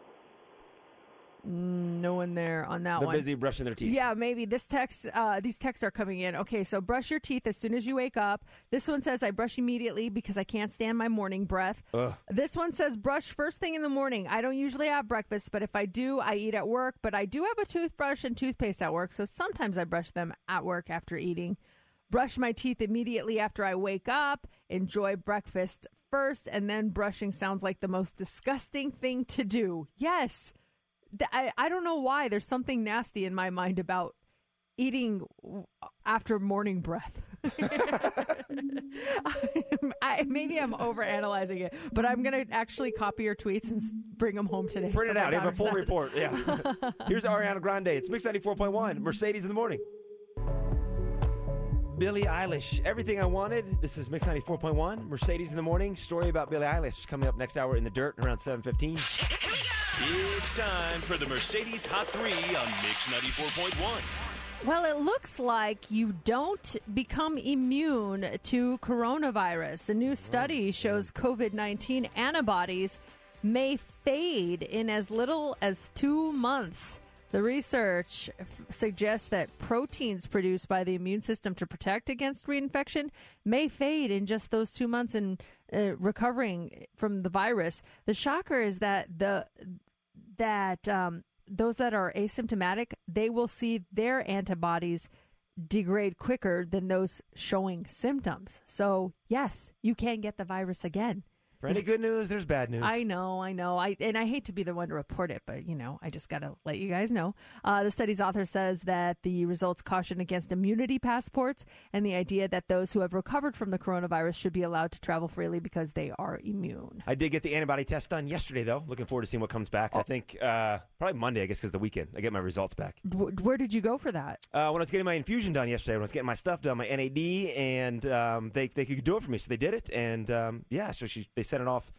No one there on that They're one. busy brushing their teeth. Yeah, maybe this text. Uh, these texts are coming in. Okay, so brush your teeth as soon as you wake up. This one says I brush immediately because I can't stand my morning breath. Ugh. This one says brush first thing in the morning. I don't usually have breakfast, but if I do, I eat at work. But I do have a toothbrush and toothpaste at work, so sometimes I brush them at work after eating. Brush my teeth immediately after I wake up. Enjoy breakfast first, and then brushing sounds like the most disgusting thing to do. Yes. I, I don't know why. There's something nasty in my mind about eating after morning breath. I, maybe I'm overanalyzing it, but I'm going to actually copy your tweets and bring them home today. Print so it out. You have a full report. Yeah. Here's Ariana Grande. It's Mix ninety-four point one. Mercedes in the morning. Billie Eilish, Everything I Wanted. This is Mix ninety-four point one. Mercedes in the morning. Story about Billie Eilish coming up next hour in the dirt around seven fifteen. It's time for the Mercedes Hot three on Mix ninety-four point one. Well, it looks like you don't become immune to coronavirus. A new study shows COVID nineteen antibodies may fade in as little as two months. The research f- suggests that proteins produced by the immune system to protect against reinfection may fade in just those two months in uh, recovering from the virus. The shocker is that the that um, those that are asymptomatic, they will see their antibodies degrade quicker than those showing symptoms. So, yes, you can get the virus again. For any good news, there's bad news. I know, I know. I and I hate to be the one to report it, but, you know, I just got to let you guys know. Uh, the study's author says that the results caution against immunity passports and the idea that those who have recovered from the coronavirus should be allowed to travel freely because they are immune. I did get the antibody test done yesterday, though. Looking forward to seeing what comes back. Oh. I think uh, probably Monday, I guess, because the weekend. I get my results back. W- where did you go for that? Uh, when I was getting my infusion done yesterday, when I was getting my stuff done, my N A D, and um, they they could do it for me, so they did it. And, um, yeah, so she they sent it off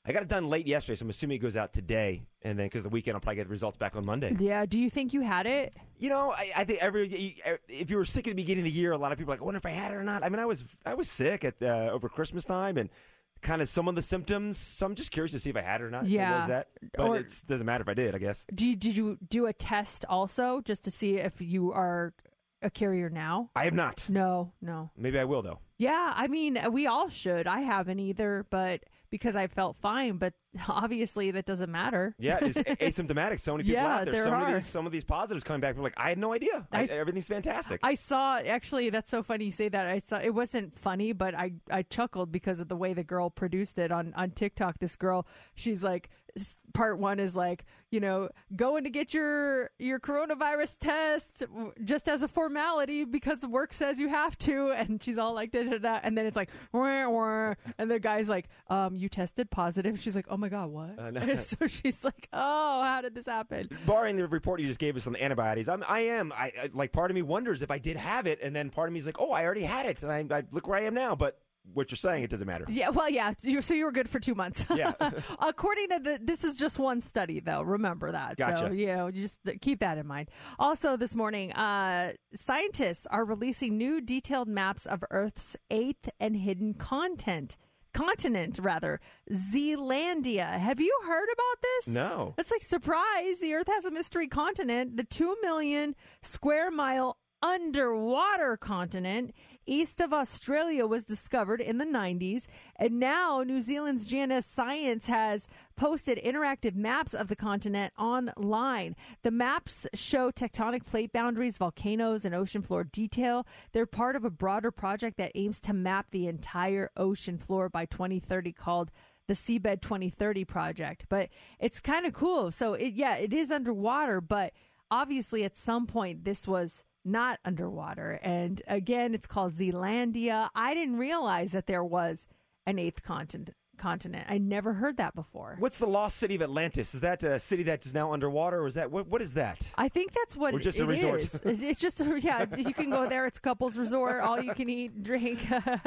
I got it done late yesterday, so I'm assuming it goes out today. And then because the weekend, I'll probably get the results back on Monday. Yeah. Do you think you had it? You know, I, I think every if you were sick at the beginning of the year, a lot of people are like, I wonder if I had it or not. I mean, I was I was sick at uh, over Christmas time and kind of some of the symptoms. So I'm just curious to see if I had it or not. Yeah. Was that? But Or- it doesn't matter if I did, I guess. Do you, did you do a test also just to see if you are a carrier now? I have not. No, no. Maybe I will, though. Yeah, I mean, we all should. I haven't either, but because I felt fine, but obviously that doesn't matter. Yeah, it's a- asymptomatic. So many people Yeah, out there. there some, are. Of these, some of these positives coming back, we're like, I had no idea. I, I- everything's fantastic. I saw, actually, that's so funny you say that. I saw, it wasn't funny, but I, I chuckled because of the way the girl produced it on, on TikTok. This girl, she's like, s- part one is like, you know, going to get your, your coronavirus test w- just as a formality because work says you have to. And she's all like, da, da, da. And then it's like, wah, wah. And the guy's like, um, you tested positive. She's like, oh my God, what? Uh, no. And so she's like, oh, how did this happen? Barring the report you just gave us on the antibodies, I'm, I am. I, I like. Part of me wonders if I did have it, and then part of me is like, oh, I already had it, and I, I look where I am now. But what you're saying, it doesn't matter. Yeah, well, yeah. You, so you were good for two months. Yeah. According to the, this is just one study, though. Remember that. So, Gotcha. you know, just keep that in mind. Also, this morning, uh, scientists are releasing new detailed maps of Earth's eighth and hidden content. Continent, rather, Zealandia. Have you heard about this? No. It's like, surprise, the Earth has a mystery continent. The two million square mile underwater continent east of Australia was discovered in the nineties, and now New Zealand's G N S Science has posted interactive maps of the continent online. The maps show tectonic plate boundaries, volcanoes, and ocean floor detail. They're part of a broader project that aims to map the entire ocean floor by twenty thirty called the Seabed twenty thirty Project. But it's kind of cool. So, it, yeah, it is underwater, but obviously at some point this was not underwater. And again, it's called Zealandia. I didn't realize that there was an eighth continent. Continent. I never heard that before. What's the lost city of Atlantis? Is that a city that is now underwater, or is that what? What is that? I think that's what Or just a it resort? is. It- It's just a, yeah. You can go there. It's a couples resort. All you can eat, drink.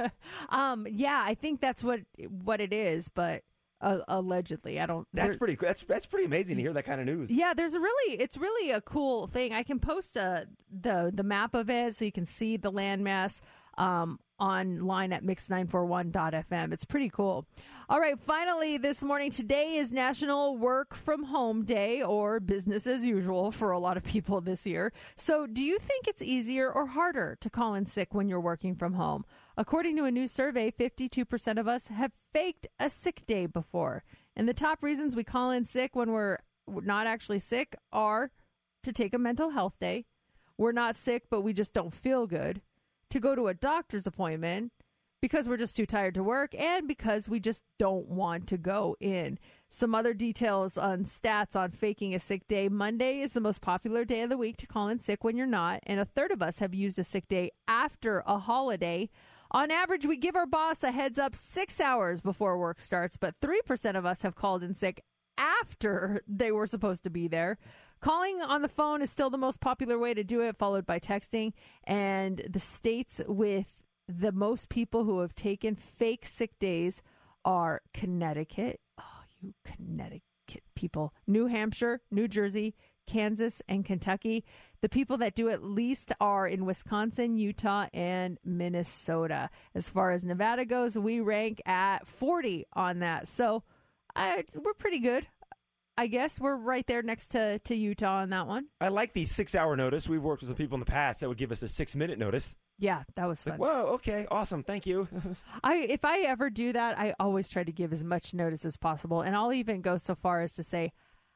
um, yeah, I think that's what what it is. But uh, allegedly, I don't. That's there- pretty. That's that's pretty amazing to hear that kind of news. Yeah, there's a really, it's really a cool thing. I can post a, the the map of it so you can see the landmass um, online at mix nine four one dot f m. It's pretty cool. All right, finally this morning, today is National Work from Home Day, or business as usual for a lot of people this year. So do you think it's easier or harder to call in sick when you're working from home? According to a new survey, fifty-two percent of us have faked a sick day before. And the top reasons we call in sick when we're not actually sick are to take a mental health day, we're not sick but we just don't feel good, to go to a doctor's appointment because we're just too tired to work, and because we just don't want to go in. Some other details on stats on faking a sick day. Monday is the most popular day of the week to call in sick when you're not, and a third of us have used a sick day after a holiday. On average, we give our boss a heads up six hours before work starts, but three percent of us have called in sick after they were supposed to be there. Calling on the phone is still the most popular way to do it, followed by texting. And the states with the most people who have taken fake sick days are Connecticut. Oh, you Connecticut people. New Hampshire, New Jersey, Kansas, and Kentucky. The people that do it least are in Wisconsin, Utah, and Minnesota. As far as Nevada goes, we rank at forty on that. So I, we're pretty good. I guess we're right there next to, to Utah on that one. I like the six-hour notice. We've worked with some people in the past that would give us a six-minute notice. Yeah, that was fun. Like, whoa, okay, awesome, thank you. I if I ever do that, I always try to give as much notice as possible. And I'll even go so far as to say,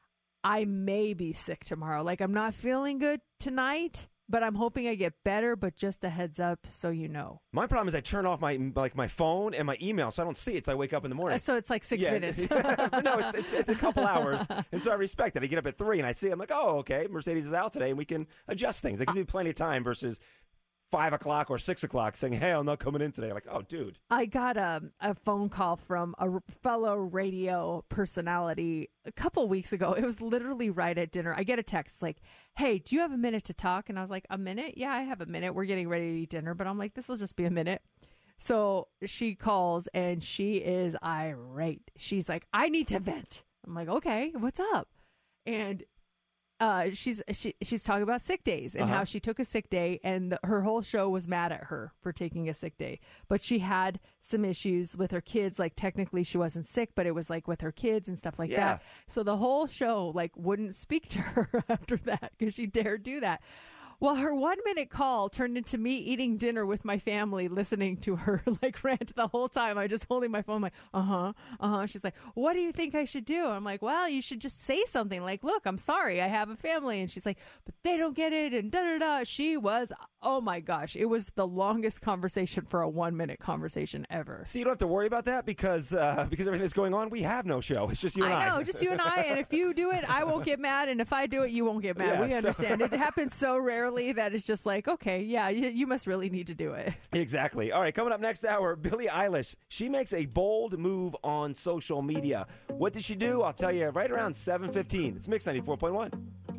I may be sick tomorrow. Like, I'm not feeling good tonight, but I'm hoping I get better, but just a heads up so you know. My problem is I turn off my like my phone and my email, so I don't see it until I wake up in the morning. Uh, so it's like six Yeah. minutes. no, it's, it's it's a couple hours, and so I respect it. I get up at three and I see it. I'm like, oh, okay, Mercedes is out today, and we can adjust things. It gives me plenty of time versus five o'clock or six o'clock saying, hey, I'm not coming in today. Like, oh, dude. I got a, a phone call from a r- fellow radio personality a couple weeks ago. It was literally right at dinner. I get a text like, hey, do you have a minute to talk? And I was like, a minute? Yeah, I have a minute. We're getting ready to eat dinner. But I'm like, this will just be a minute. So she calls and she is irate. She's like, I need to vent. I'm like, okay, what's up? And uh, she's she, she's talking about sick days and Uh-huh. how she took a sick day, and the, her whole show was mad at her for taking a sick day. But she had some issues with her kids. Like, technically she wasn't sick, but it was like with her kids and stuff like Yeah. that. So the whole show like wouldn't speak to her after that because she dared do that. Well, her one minute call turned into me eating dinner with my family, listening to her like rant the whole time. I just holding my phone, like, uh huh, uh huh. She's like, what do you think I should do? I'm like, well, you should just say something like, look, I'm sorry, I have a family. And she's like, but they don't get it. And da da da. She was, oh my gosh, it was the longest conversation for a one minute conversation ever. So you don't have to worry about that because uh, because everything that's going on, we have no show. It's just you and I. I know, just you and I. And if you do it, I won't get mad. And if I do it, you won't get mad. Yeah, we so- understand. It happens so rarely that it's just like, okay, yeah, you, you must really need to do it. Exactly. All right, coming up next hour, Billie Eilish. She makes a bold move on social media. What did she do? I'll tell you right around seven fifteen. It's Mix ninety-four point one.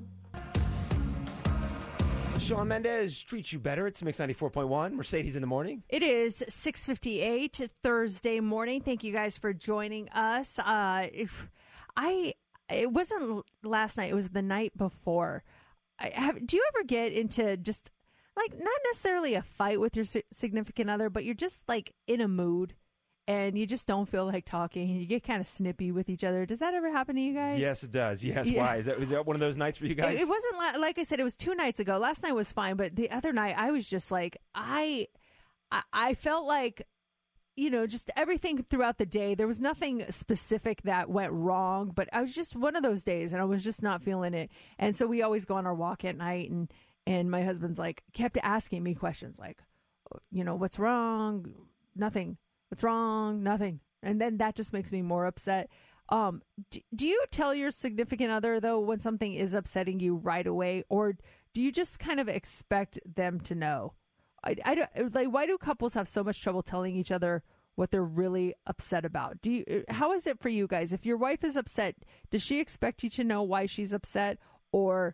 Shawn Mendes treats you better. It's Mix ninety-four point one. Mercedes in the morning. It is six fifty-eight Thursday morning. Thank you guys for joining us. Uh, if I it wasn't last night, it was the night before. I have, do you ever get into just like not necessarily a fight with your si- significant other, but you're just like in a mood and you just don't feel like talking and you get kind of snippy with each other? Does that ever happen to you guys? Yes, it does. Yes. Yeah. Why? Is that, is that one of those nights for you guys? It, it wasn't la- like I said, it was two nights ago. Last night was fine, but the other night I was just like, I, I, I felt like, you know, just everything throughout the day. There was nothing specific that went wrong, but I was just one of those days and I was just not feeling it. And so we always go on our walk at night, and, and my husband's like, kept asking me questions like, you know, what's wrong? Nothing. What's wrong? Nothing. And then that just makes me more upset. Um, do, do you tell your significant other, though, when something is upsetting you right away, or do you just kind of expect them to know? I, I don't, like, why do couples have so much trouble telling each other what they're really upset about? Do you, how is it for you guys? If your wife is upset, does she expect you to know why she's upset, or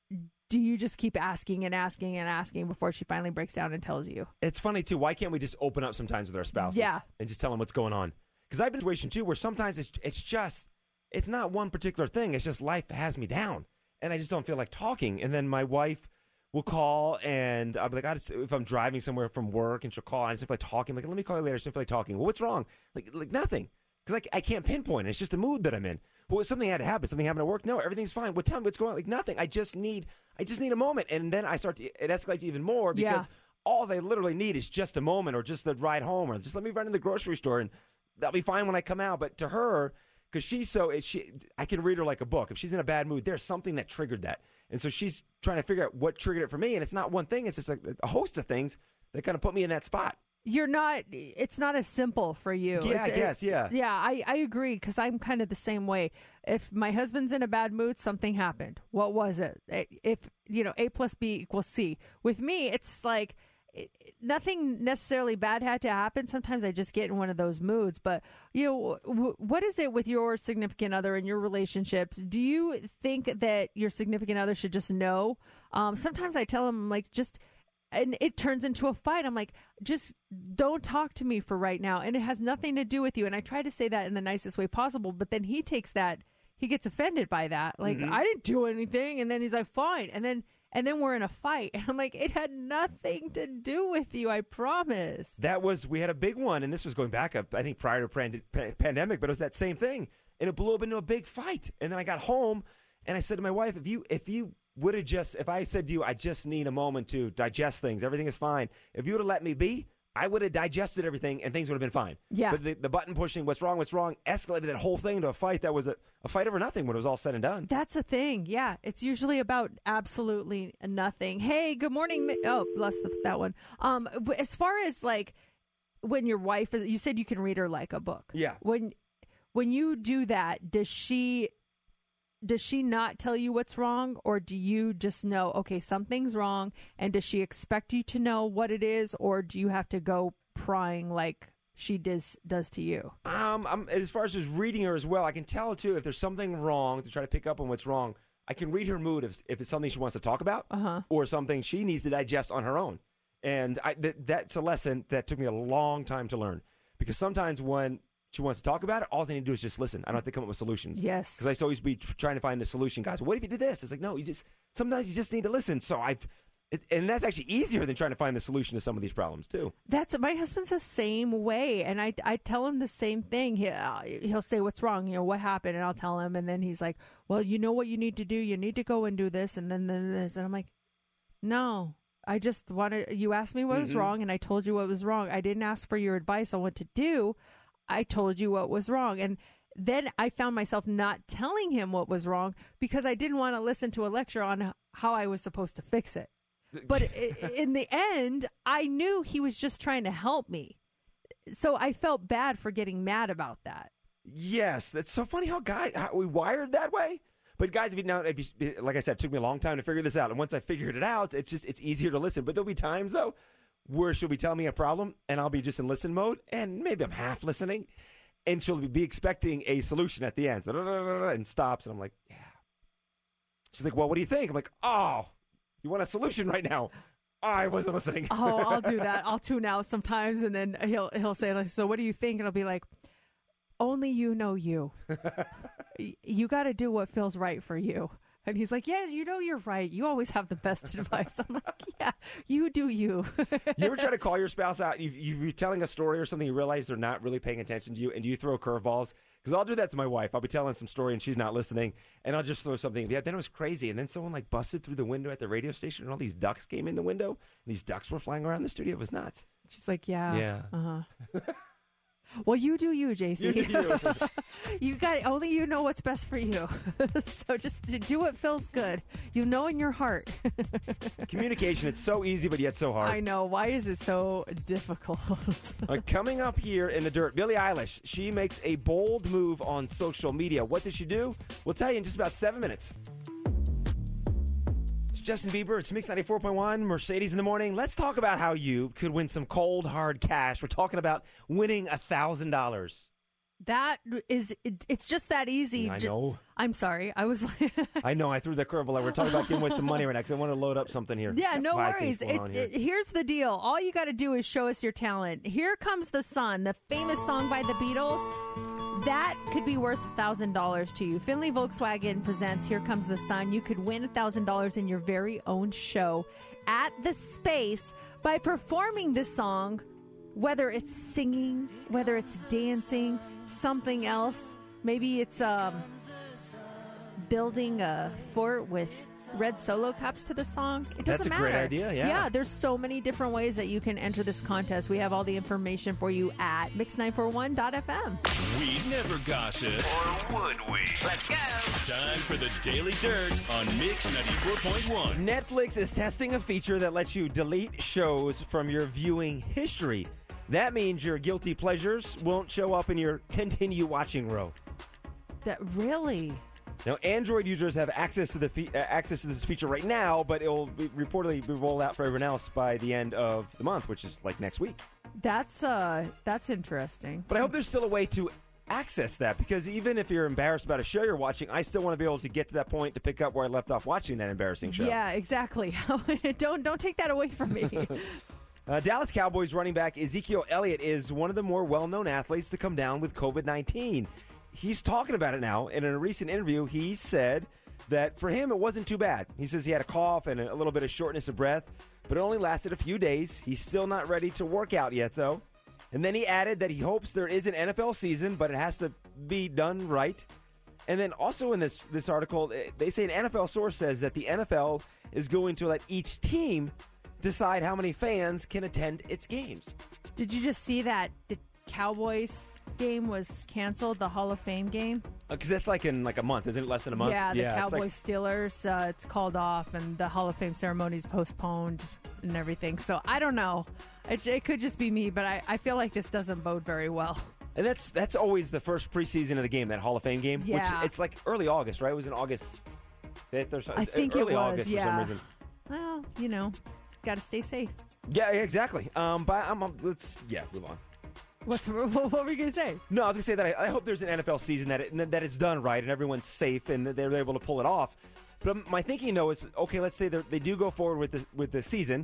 do you just keep asking and asking and asking before she finally breaks down and tells you? It's funny, too. Why can't we just open up sometimes with our spouses? Yeah. And just tell them what's going on? Because I've been in a situation, too, where sometimes it's, it's just, it's not one particular thing. It's just life has me down. And I just don't feel like talking. And then my wife will call, and I'll be like, I just, if I'm driving somewhere from work, and she'll call, and I just feel like talking. I'm like, let me call you later. I just feel like talking. Well, what's wrong? Like, like nothing. Because I, I can't pinpoint it. It's just a mood that I'm in. Well, something had to happen. Something happened at work. No, everything's fine. Well, tell me what's going on. Like, nothing. I just need, I just need a moment. And then I start to, it escalates even more because Yeah. all I literally need is just a moment, or just the ride home, or just let me run to the grocery store, and that'll be fine when I come out. But to her, because she's so, she, I can read her like a book. If she's in a bad mood, there's something that triggered that. And so she's trying to figure out what triggered it for me. And it's not one thing. It's just like a host of things that kind of put me in that spot. You're not, it's not as simple for you. Yeah, It's- I guess, yeah. Yeah, I, I agree, because I'm kind of the same way. If my husband's in a bad mood, something happened. What was it? If, you know, A plus B equals C. With me, it's like, it, nothing necessarily bad had to happen. Sometimes I just get in one of those moods. But, you know, w- what is it with your significant other and your relationships? Do you think that your significant other should just know? Um, sometimes I tell them, like, just... and it turns into a fight. I'm like, just don't talk to me for right now. And it has nothing to do with you. And I try to say that in the nicest way possible. But then he takes that, he gets offended by that. Like, Mhm. I didn't do anything. And then he's like, fine. And then and then we're in a fight. And I'm like, it had nothing to do with you, I promise. That was, we had a big one, and this was going back up, I think, prior to pand- pa- pandemic, but it was that same thing. And it blew up into a big fight. And then I got home, and I said to my wife, if you if you would have just, if I said to you, I just need a moment to digest things, everything is fine. If you would have let me be, I would have digested everything, and things would have been fine. Yeah. But the, the button pushing, what's wrong, what's wrong, escalated that whole thing into a fight that was a, a fight over nothing when it was all said and done. That's the thing. Yeah. It's usually about absolutely nothing. Hey, good morning. Mi- Oh, lost the, that one. Um, w- as far as like when your wife is, you said you can read her like a book. Yeah. When, when you do that, does she, does she not tell you what's wrong, or do you just know, okay, something's wrong? And does she expect you to know what it is, or do you have to go prying like she does does to you? Um, I'm, as far as just reading her as well, I can tell too if there's something wrong, to try to pick up on what's wrong. I can read her mood if, if it's something she wants to talk about, Uh-huh. or something she needs to digest on her own. And I, th- that's a lesson that took me a long time to learn. Because sometimes when she wants to talk about it, all I need to do is just listen. I don't have to come up with solutions. Yes. Because I used to always be tr- trying to find the solution, guys. What if you did this? It's like, no, you just, sometimes you just need to listen. So I've, it, and that's actually easier than trying to find the solution to some of these problems, too. That's my husband's the same way, and I, I tell him the same thing. He, uh, he'll say, "What's wrong? You know, what happened?" And I'll tell him, and then he's like, "Well, you know what you need to do. You need to go and do this, and then, then this." And I'm like, "No, I just wanted. You asked me what was Mm-hmm. wrong, and I told you what was wrong. I didn't ask for your advice on what to do. I told you what was wrong." And then I found myself not telling him what was wrong because I didn't want to listen to a lecture on how I was supposed to fix it. But i- in the end, I knew he was just trying to help me. So I felt bad for getting mad about that. Yes, that's so funny how guys how we wired that way. But guys, if you now, if you, like I said, it took me a long time to figure this out. And once I figured it out, it's just it's easier to listen. But there'll be times though where she'll be telling me a problem, and I'll be just in listen mode, and maybe I'm half listening, and she'll be expecting a solution at the end, so, and stops, and I'm like, yeah. She's like, well, what do you think? I'm like, oh, you want a solution right now? I wasn't listening. Oh, I'll do that. I'll tune out sometimes, and then he'll he'll say, like, "So what do you think?" And I'll be like, "Only you know you. Y- you got to do what feels right for you." And he's like, "Yeah, you know you're right. You always have the best advice." I'm like, "Yeah, you do you." You ever try to call your spouse out? You, you, you're telling a story or something, you realize they're not really paying attention to you, and do you throw curveballs? Because I'll do that to my wife. I'll be telling some story, and she's not listening, and I'll just throw something. Yeah, then it was crazy, and then someone like busted through the window at the radio station, and all these ducks came in the window, and these ducks were flying around the studio. It was nuts. She's like, "Yeah, Yeah. uh-huh." Well, you do you, J C. You do you. You got only you know what's best for you. So just do what feels good. You know in your heart. Communication, it's so easy, but yet so hard. I know. Why is it so difficult? Uh, coming up here in the dirt, Billie Eilish. She makes a bold move on social media. What does she do? We'll tell you in just about seven minutes. It's Justin Bieber. It's Mix ninety-four point one, Mercedes in the morning. Let's talk about how you could win some cold, hard cash. We're talking about winning one thousand dollars. That is, it, it's just that easy. I Just- know. I'm sorry. I was like, I know. I threw the curveball. We're talking about giving away some money right now because I want to load up something here. yeah, Got no five worries. things going It, on here. it, here's the deal. All you got to do is show us your talent. Here Comes the Sun, the famous song by the Beatles. That could be worth one thousand dollars to you. Finley Volkswagen presents Here Comes the Sun. You could win one thousand dollars in your very own show at the Space by performing this song, whether it's singing, whether it's dancing, something else. Maybe it's um, building a fort with red solo cups to the song. It That's doesn't a matter. great idea, yeah. Yeah, there's so many different ways that you can enter this contest. We have all the information for you at mix nine four one dot f m. We'd never gossip. Or would we? Let's go. Time for the Daily Dirt on Mix ninety-four point one. Netflix is testing a feature that lets you delete shows from your viewing history. That means your guilty pleasures won't show up in your continue watching row. That really? Now, Android users have access to the fe- uh, access to this feature right now, but it will be reportedly be rolled out for everyone else by the end of the month, which is like next week. That's uh, that's interesting. But I hope there's still a way to access that, because even if you're embarrassed about a show you're watching, I still want to be able to get to that point to pick up where I left off watching that embarrassing show. Yeah, exactly. don't don't take that away from me. Uh, Dallas Cowboys running back Ezekiel Elliott is one of the more well-known athletes to come down with covid nineteen. He's talking about it now. And in a recent interview, he said that for him, it wasn't too bad. He says he had a cough and a little bit of shortness of breath, but it only lasted a few days. He's still not ready to work out yet, though. And then he added that he hopes there is an N F L season, but it has to be done right. And then also in this, this article, they say an N F L source says that the N F L is going to let each team decide how many fans can attend its games. Did you just see that the Cowboys game was canceled, the Hall of Fame game? Because that's like in like a month, isn't it? Less than a month? Yeah, the it's like- Cowboys Steelers, uh, it's called off, and the Hall of Fame ceremony is postponed and everything. So I don't know. It, it could just be me, but I, I feel like this doesn't bode very well. And that's that's always the first preseason of the game, that Hall of Fame game. Yeah. Which it's like early August, right? It was in August fifth or something. I think early it was, August yeah. for some reason. Well, you know, got to stay safe. Yeah, yeah, exactly. Um, but I'm, I'm let's yeah, move on. What's what were we gonna say? No, I was gonna say that I, I hope there's an N F L season that it, that it's done right and everyone's safe and that they're able to pull it off. But my thinking though is, okay, let's say they do go forward with the with the season,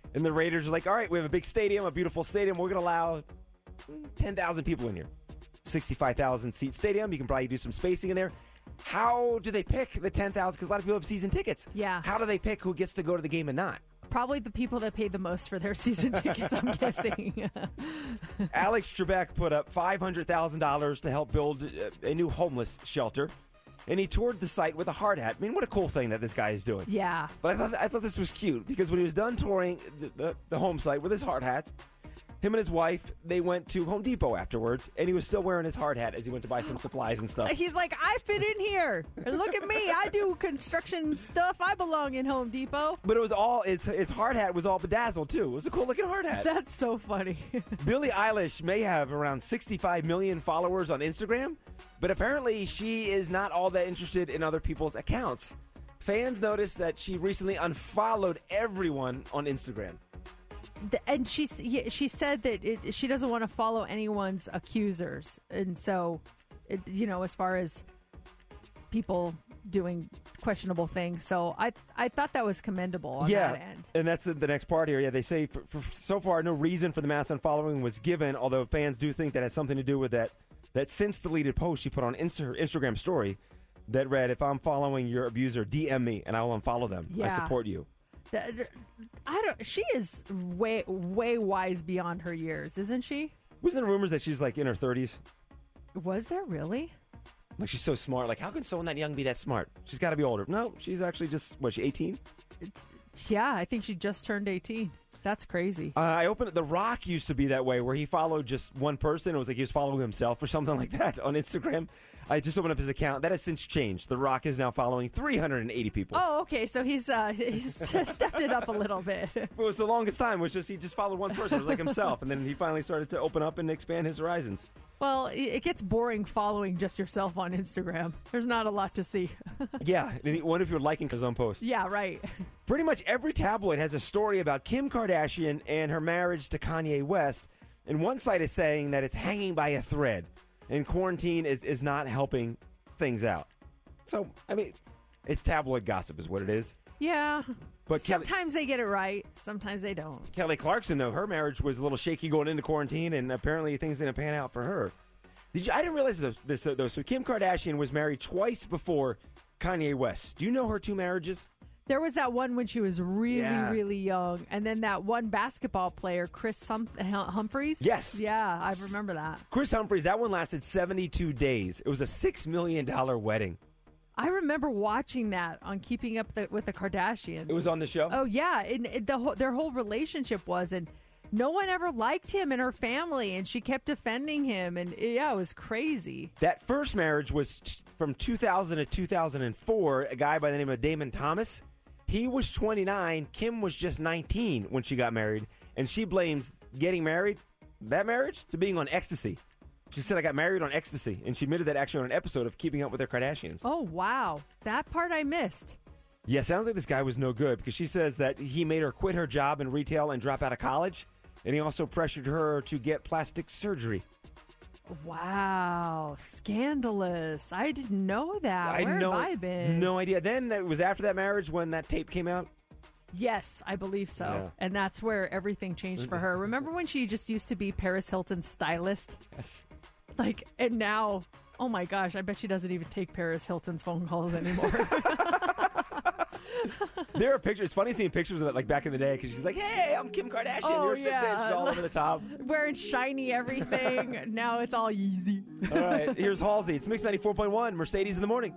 And the Raiders are like, all right, we have a big stadium, a beautiful stadium. We're going to allow ten thousand people in here. sixty-five thousand seat stadium. You can probably do some spacing in there. How do they pick the ten thousand? Because a lot of people have season tickets. Yeah. How do they pick who gets to go to the game and not? Probably the people that paid the most for their season tickets, I'm guessing. Alex Trebek put up five hundred thousand dollars to help build a new homeless shelter. And he toured the site with a hard hat. I mean, what a cool thing that this guy is doing. Yeah. But I thought I thought this was cute because when he was done touring the, the, the home site with his hard hats, him and his wife, they went to Home Depot afterwards, and he was still wearing his hard hat as he went to buy some supplies and stuff. He's like, I fit in here. Look at me. I do construction stuff. I belong in Home Depot. But it was all, his, his hard hat was all bedazzled, too. It was a cool-looking hard hat. That's so funny. Billie Eilish may have around sixty-five million followers on Instagram, but apparently she is not all that interested in other people's accounts. Fans noticed that she recently unfollowed everyone on Instagram. And she she said that it, she doesn't want to follow anyone's accusers, and so, it, you know, as far as people doing questionable things, so I I thought that was commendable on yeah, that end. And that's the, the next part here. Yeah, they say for, for, so far no reason for the mass unfollowing was given, although fans do think that has something to do with that that since deleted post she put on Insta, Instagram story that read, "If I'm following your abuser, D M me and I will unfollow them. Yeah. I support you." I don't. She is way, way wise beyond her years, isn't she? Wasn't there rumors that she's like in her thirties? Was there really? Like she's so smart. Like how can someone that young be that smart? She's got to be older. No, she's actually just what? She eighteen? Yeah, I think she just turned eighteen. That's crazy. Uh, I opened it. The Rock used to be that way, where he followed just one person. It was like he was following himself or something like that on Instagram. I just opened up his account. That has since changed. The Rock is now following three hundred eighty people. Oh, okay. So he's uh, he's stepped it up a little bit. It was the longest time. It was just he just followed one person. It was like himself, and then he finally started to open up and expand his horizons. Well, it gets boring following just yourself on Instagram. There's not a lot to see. Yeah. What if you're liking his own post? Yeah, right. Pretty much every tabloid has a story about Kim Kardashian and her marriage to Kanye West. And one site is saying that it's hanging by a thread. And quarantine is, is not helping things out. So, I mean, it's tabloid gossip is what it is. Yeah. But Kelly, sometimes they get it right. Sometimes they don't. Kelly Clarkson, though, her marriage was a little shaky going into quarantine, and apparently things didn't pan out for her. Did you? I didn't realize this, this though. So Kim Kardashian was married twice before Kanye West. Do you know her two marriages? There was that one when she was really, Yeah. really young. And then that one basketball player, Chris Hum- Humphreys. Yes. Yeah, I remember that. Chris Humphreys, that one lasted seventy-two days. It was a six million dollars wedding. I remember watching that on Keeping Up the, with the Kardashians. It was on the show? Oh, yeah. And it, the whole, their whole relationship was, and no one ever liked him and her family, and she kept defending him. And, yeah, it was crazy. That first marriage was t- from two thousand to two thousand four, a guy by the name of Damon Thomas. He was twenty-nine. Kim was just nineteen when she got married, and she blames getting married, that marriage, to being on ecstasy. She said, I got married on ecstasy, and she admitted that actually on an episode of Keeping Up with the Kardashians. Oh, wow. That part I missed. Yeah, sounds like this guy was no good, because she says that he made her quit her job in retail and drop out of college, and he also pressured her to get plastic surgery. Wow. Scandalous. I didn't know that. I Where know, have I been? No idea. Then it was after that marriage when that tape came out. Yes, I believe so. Yeah. And that's where everything changed for her. Remember when she just used to be Paris Hilton's stylist? Yes. Like, and now, oh my gosh, I bet she doesn't even take Paris Hilton's phone calls anymore. There are pictures. It's funny seeing pictures of it like back in the day because she's like, hey, I'm Kim Kardashian, Oh, your assistant. yeah. She's all over the top. Wearing shiny everything. Now it's all easy. All right, here's Halsey. It's Mix ninety-four point one, Mercedes in the morning.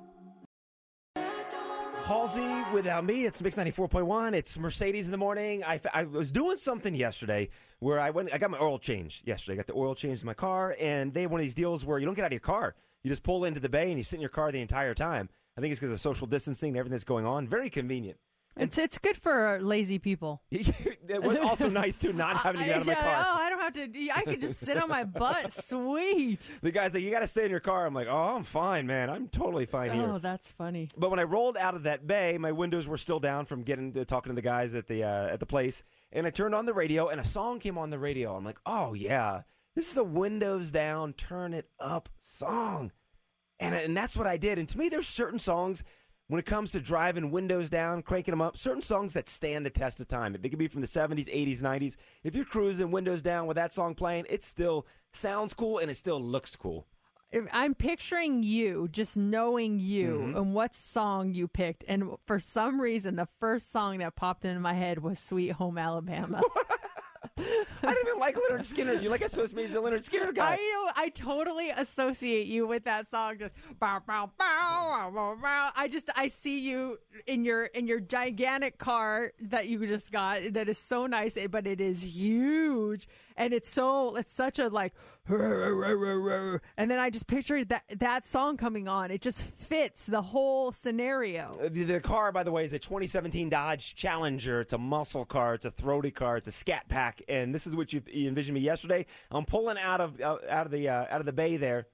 Halsey without me. It's Mix ninety-four point one. It's Mercedes in the morning. I, I was doing something yesterday where I went. I got my oil change yesterday. I got the oil change in my car, and they have one of these deals where you don't get out of your car. You just pull into the bay and you sit in your car the entire time. I think it's because of social distancing and everything that's going on. Very convenient. It's it's good for lazy people. It was also nice, too, not having to get out of my car. Oh, I don't have to. I could just sit on my butt. Sweet. The guy's like, you got to stay in your car. I'm like, oh, I'm fine, man. I'm totally fine here. Oh, that's funny. But when I rolled out of that bay, my windows were still down from getting to talking to the guys at the uh, at the place. And I turned on the radio, and a song came on the radio. I'm like, oh, yeah. This is a windows down, turn it up song. And, and that's what I did. And to me, there's certain songs when it comes to driving windows down, cranking them up, certain songs that stand the test of time. They could be from the seventies, eighties, nineties. If you're cruising windows down with that song playing, it still sounds cool and it still looks cool. If I'm picturing you, just knowing you Mhm. and what song you picked. And for some reason, the first song that popped into my head was Sweet Home Alabama. I don't even like Leonard Skinner. You like associate me as a Leonard Skinner guy. I know, I totally associate you with that song. Just bow, bow, bow, bow, bow. I just I see you in your in your gigantic car that you just got that is so nice, but it is huge and it's so it's such a like, and then I just picture that that song coming on. It just fits the whole scenario. Uh, The, the car, by the way, is a twenty seventeen Dodge Challenger. It's a muscle car. It's a throaty car. It's a scat pack. And this is what you, you envisioned me yesterday. I'm pulling out of uh, out of the uh, out of the bay there.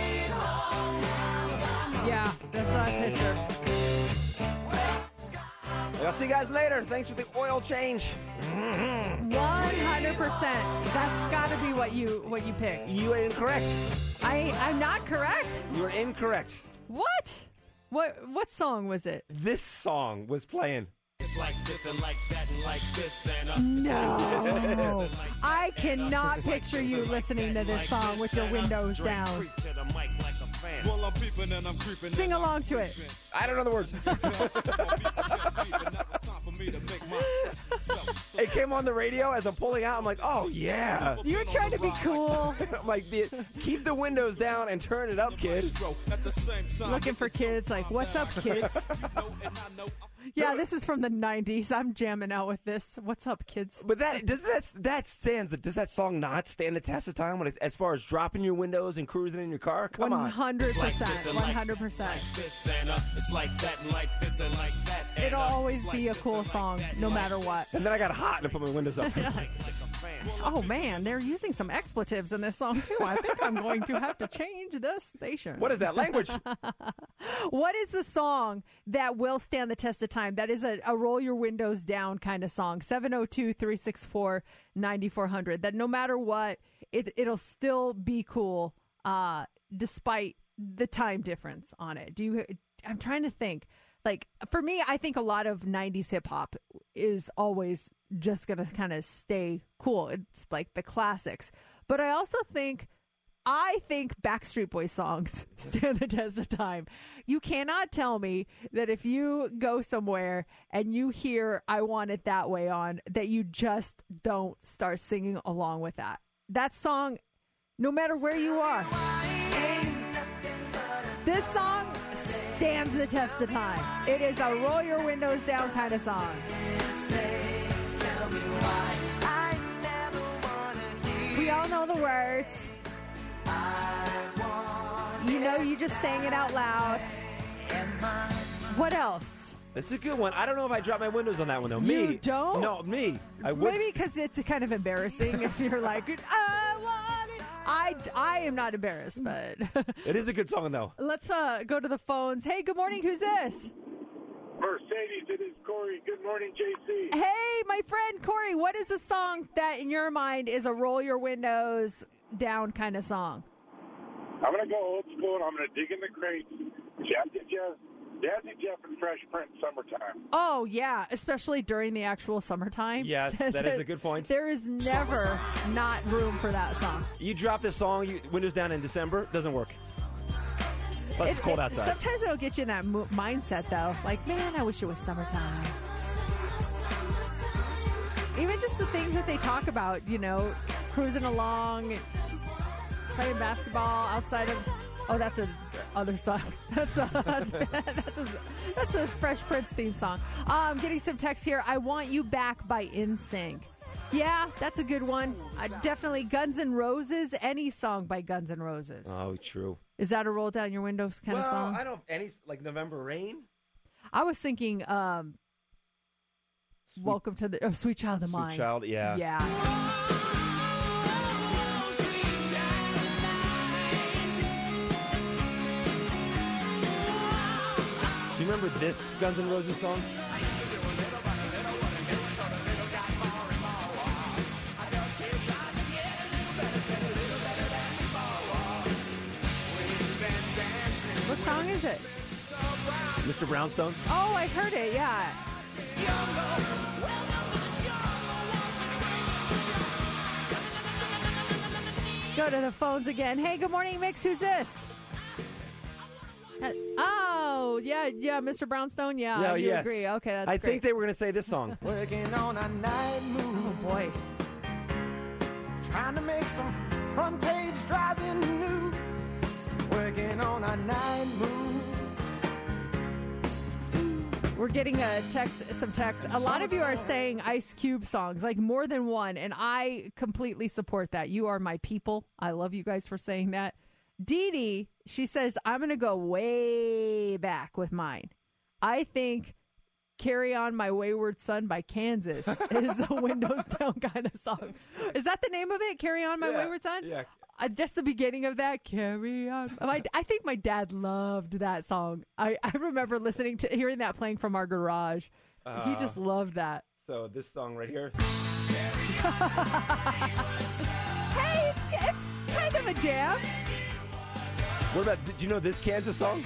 Yeah, that's what I picture. I'll see you guys later. Thanks for the oil change. One hundred percent. That's got to be what you what you picked. You are incorrect. I I'm not correct. You are incorrect. What? What what song was it? This song was playing. It's like this and like that and like this and uh, No. I cannot picture you listening to this song with your windows down. Well, I'm peeping and I'm creeping. Sing along to it. I don't know the words. It came on the radio as I'm pulling out. I'm like, oh, yeah. You were trying to be cool. I'm like, keep the windows down and turn it up, kid. Looking for kids, like, what's up, kids? Yeah, this is from the nineties. I'm jamming out with this. What's up, kids? But that does that that stands. Does that song not stand the test of time when it's, as far as dropping your windows and cruising in your car? Come on, one hundred percent, one hundred percent. It'll always be a cool song, no matter what. And then I got hot and I put my windows up. Oh man, they're using some expletives in this song too. I think I'm going to have to change this station. What is that language? What is the song that will stand the test of time? That is a, a roll your windows down kind of song. seven oh two, three six four, nine four zero zero. That no matter what, it, it'll still be cool uh, despite the time difference on it. Do you? I'm trying to think. Like, for me, I think a lot of nineties hip hop is always just going to kind of stay cool. It's like the classics. But I also think, I think Backstreet Boys songs stand the test of time. You cannot tell me that if you go somewhere and you hear I Want It That Way on, that you just don't start singing along with that. That song, no matter where you are, this song stands the test of time. It is a roll your windows down kind of song. We all know the words. You know, you just sang it out loud. What else? That's a good one. I don't know if I dropped my windows on that one, though. You me. don't? No, me. I would. Maybe because it's kind of embarrassing if you're like, I want it. I, I am not embarrassed, but It is a good song, though. let's uh, go to the phones. Hey, good morning. Who's this? Mercedes, it is Corey. Good morning, J C. Hey, my friend Corey, what is a song that in your mind is a roll your windows down kind of song? I'm going to go old school, and I'm going to dig in the crates. Jazzy Jeff, Jazzy Jeff and Fresh Prince, Summertime. Oh, yeah, especially during the actual summertime. Yes, that is a good point. There is never not room for that song. You drop this song, you, windows down in December, doesn't work. Plus, it's It- cold it- outside. Sometimes it'll get you in that mo- mindset, though. Like, man, I wish it was summertime. Even just the things that they talk about, you know, cruising along, playing basketball outside of. Oh, that's a other song. That's a that's a that's a Fresh Prince theme song. Um, getting some text here. I Want You Back by N Sync. Yeah, that's a good one. Uh, definitely Guns N' Roses. Any song by Guns N' Roses. Oh, true. Is that a roll down your windows kind well, of song? I don't. Any like November Rain. I was thinking, um, Welcome to the oh, Sweet Child of Sweet Mine. Child, yeah. Yeah. Do you remember this Guns N' Roses song? What song is it? Mister Brownstone? Oh, I've heard it, yeah. Go to the phones again. Hey, good morning, Mix. Who's this? Uh, Oh, yeah, yeah, Mister Brownstone. Yeah, Yeah, you yes. agree. Okay, that's I great. think they were going to say this song. Working on a night move. Oh, boy. Trying to make some front page driving news. Working on a night move. We're getting a text, some text. A lot of you are saying Ice Cube songs, like more than one, and I completely support that. You are my people. I love you guys for saying that. Dee Dee, she says, I'm going to go way back with mine. I think Carry On My Wayward Son by Kansas is a windows down kind of song. Is that the name of it? Carry On My Yeah, Wayward Son? yeah. Uh, just the beginning of that, Carry On. My, I think my dad loved that song. I, I remember listening to, hearing that playing from our garage. he Uh, just loved that. So this song right here. Hey, it's, it's kind of a jam. What about, did you know this Kansas song?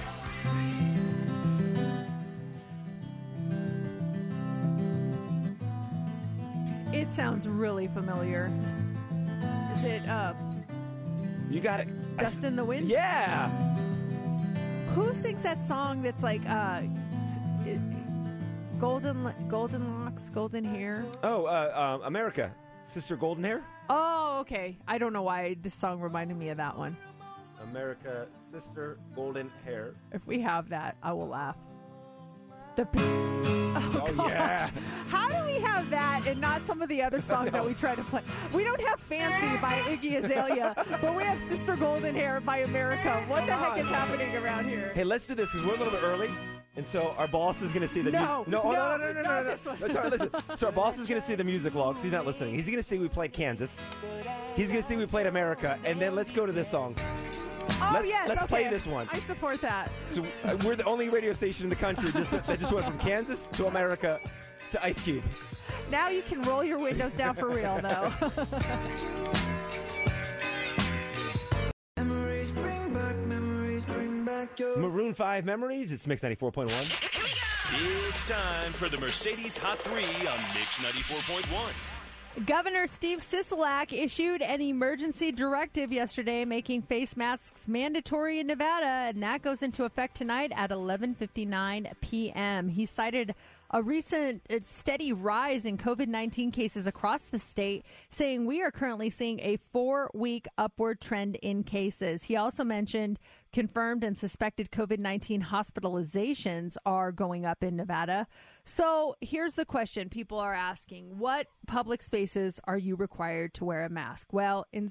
It sounds really familiar. Is it uh, You got it. Dust in the Wind? Yeah. Who sings that song that's like uh, it- golden golden locks, golden hair? Oh, uh, um, America. Sister Golden Hair? Oh, okay. I don't know why this song reminded me of that one. America, Sister Golden Hair. If we have that, I will laugh. The oh, Oh, gosh. yeah. How do we have that and not some of the other songs that we try to play? We don't have Fancy by Iggy Azalea, but we have Sister Golden Hair by America. What the heck is happening around here? Hey, let's do this because we're a little bit early. And so our boss is going to see the No, mu- no, oh, no, no, no, no, no, not no, no. this one. No, sorry, listen. So our boss is going to see the music log 'cause he's not listening. He's going to see we played Kansas. He's going to see we played America, and then let's go to this song. Oh, let's, yes. let's okay. play this one. I support that. So uh, we're the only radio station in the country just, that just went from Kansas to America to Ice Cube. Now you can roll your windows down for real, though. Memories bring back, memories bring back your. Maroon five Memories. It's Mix ninety-four point one. It's time for the Mercedes Hot three on Mix ninety-four point one. Governor Steve Sisolak issued an emergency directive yesterday making face masks mandatory in Nevada, and that goes into effect tonight at eleven fifty-nine p.m. He cited a recent uh, steady rise in COVID nineteen cases across the state, saying we are currently seeing a four-week upward trend in cases. He also mentioned confirmed and suspected COVID nineteen hospitalizations are going up in Nevada. So here's the question people are asking. What public spaces are you required to wear a mask? Well, in,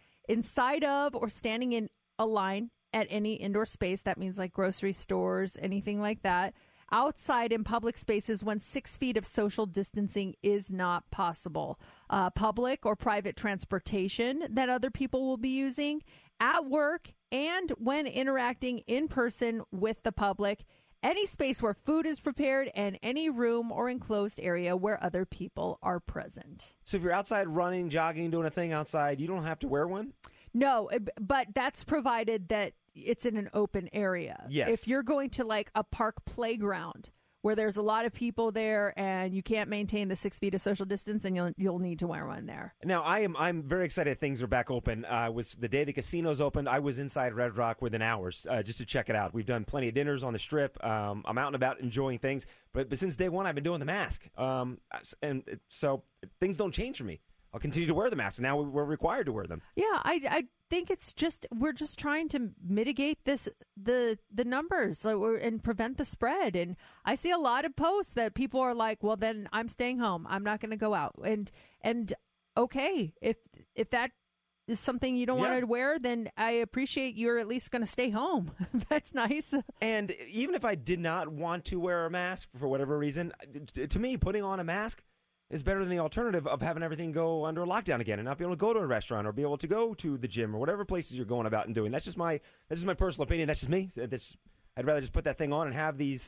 inside of or standing in a line at any indoor space, that means like grocery stores, anything like that. Outside in public spaces when six feet of social distancing is not possible. Uh, public or private transportation that other people will be using. At work and when interacting in person with the public. Any space where food is prepared and any room or enclosed area where other people are present. So if you're outside running, jogging, doing a thing outside, you don't have to wear one? No, but that's provided that it's in an open area. Yes. If you're going to like a park playground where there's a lot of people there and you can't maintain the six feet of social distance, then you'll you'll need to wear one there. Now, I am I'm very excited things are back open. Uh, was the day the casinos opened, I was inside Red Rock within hours uh, just to check it out. We've done plenty of dinners on the Strip. Um, I'm out and about enjoying things. But, but since day one, I've been doing the mask. Um, and it, so things don't change for me. I'll continue to wear the mask. Now we're required to wear them. Yeah, I, I think it's just we're just trying to mitigate this the the numbers like, we're, and prevent the spread. And I see a lot of posts that people are like, "Well, then I'm staying home. I'm not going to go out." And and okay, if if that is something you don't Yeah. want to wear, then I appreciate you're at least going to stay home. That's nice. And even if I did not want to wear a mask for whatever reason, to me, putting on a mask is better than the alternative of having everything go under lockdown again and not be able to go to a restaurant or be able to go to the gym or whatever places you're going about and doing. That's just my that's just my personal opinion. That's just me. That's, I'd rather just put that thing on and have these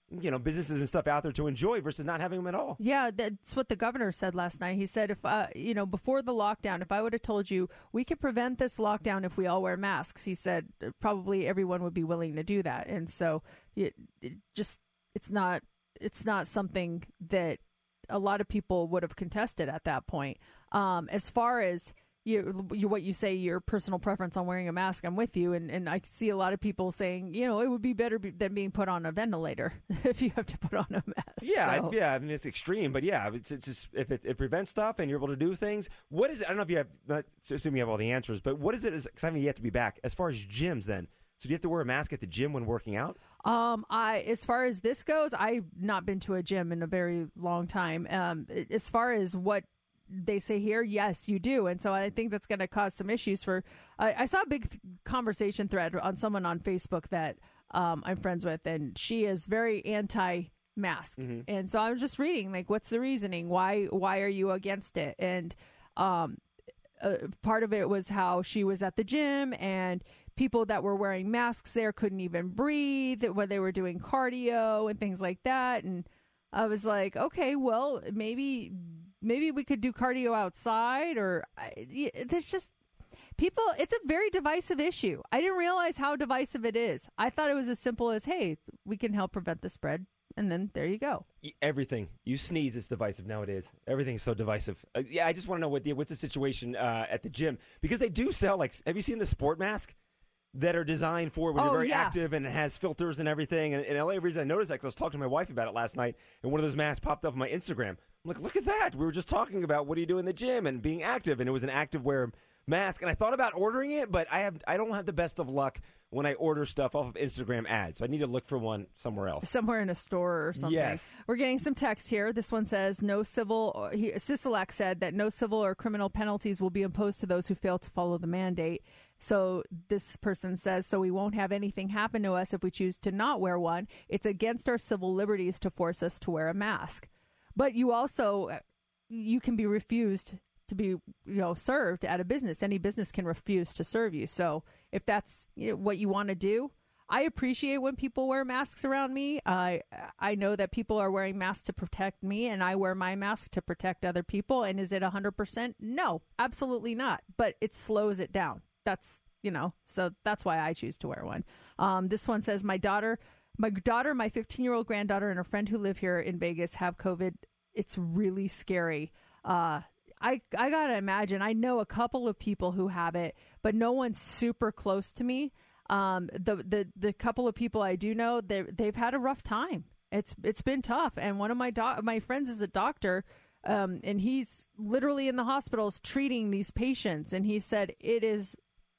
you know, businesses and stuff out there to enjoy versus not having them at all. Yeah, that's what the governor said last night. He said, if uh, you know, before the lockdown, if I would have told you we could prevent this lockdown if we all wear masks, he said probably everyone would be willing to do that. And so it, it just it's not it's not something that a lot of people would have contested at that point. Um, as far as You, you, what you say, your personal preference on wearing a mask, I'm with you. And, and I see a lot of people saying, you know, it would be better be, than being put on a ventilator if you have to put on a mask. Yeah, so. I, yeah. I mean, it's extreme, but yeah, it's, it's just if it, it prevents stuff and you're able to do things. What is it? I don't know if you have, not assuming you have all the answers, but what is it? Because I haven't yet to be back as far as gyms. Then, so do you have to wear a mask at the gym when working out? Um, I as far as this goes, I've not been to a gym in a very long time. Um, as far as what they say here, yes, you do. And so I think that's going to cause some issues for, uh, I saw a big th- conversation thread on someone on Facebook that um, I'm friends with, and she is very anti-mask. Mm-hmm. And so I was just reading, like, what's the reasoning? Why, why are you against it? And um, uh, part of it was how she was at the gym and people that were wearing masks there couldn't even breathe when they were doing cardio and things like that. And I was like, okay, well, maybe maybe we could do cardio outside, or there's just people. It's a very divisive issue. I didn't realize how divisive it is. I thought it was as simple as, hey, we can help prevent the spread. And then there you go. Everything. You sneeze, it's divisive nowadays. Everything's so divisive. Uh, yeah, I just want to know what the, what's the situation uh, at the gym. Because they do sell, like, have you seen the sport mask that are designed for when oh, you're very yeah. active and it has filters and everything? And, and the only reason I noticed that because I was talking to my wife about it last night, and one of those masks popped up on my Instagram. I'm like, look at that. We were just talking about what do you do in the gym and being active, and it was an active wear mask. And I thought about ordering it, but I have I don't have the best of luck when I order stuff off of Instagram ads. So I need to look for one somewhere else. Somewhere in a store or something. Yes. We're getting some text here. This one says, no civil, he, Sisolak said that no civil or criminal penalties will be imposed to those who fail to follow the mandate. So this person says, so we won't have anything happen to us if we choose to not wear one. It's against our civil liberties to force us to wear a mask. But you also, you can be refused to be, you know, served at a business. Any business can refuse to serve you. So if that's, you know, what you want to do, I appreciate when people wear masks around me. I I know that people are wearing masks to protect me, and I wear my mask to protect other people. And is it one hundred percent? No, absolutely not. But it slows it down. That's, you know, so that's why I choose to wear one. Um, this one says, my daughter, my daughter, my fifteen-year-old granddaughter, and a friend who live here in Vegas have COVID. It's really scary. Uh, I I gotta imagine. I know a couple of people who have it, but no one's super close to me. Um, the the the couple of people I do know, they they've had a rough time. It's it's been tough. And one of my do- my friends is a doctor, um, and he's literally in the hospitals treating these patients. And he said it is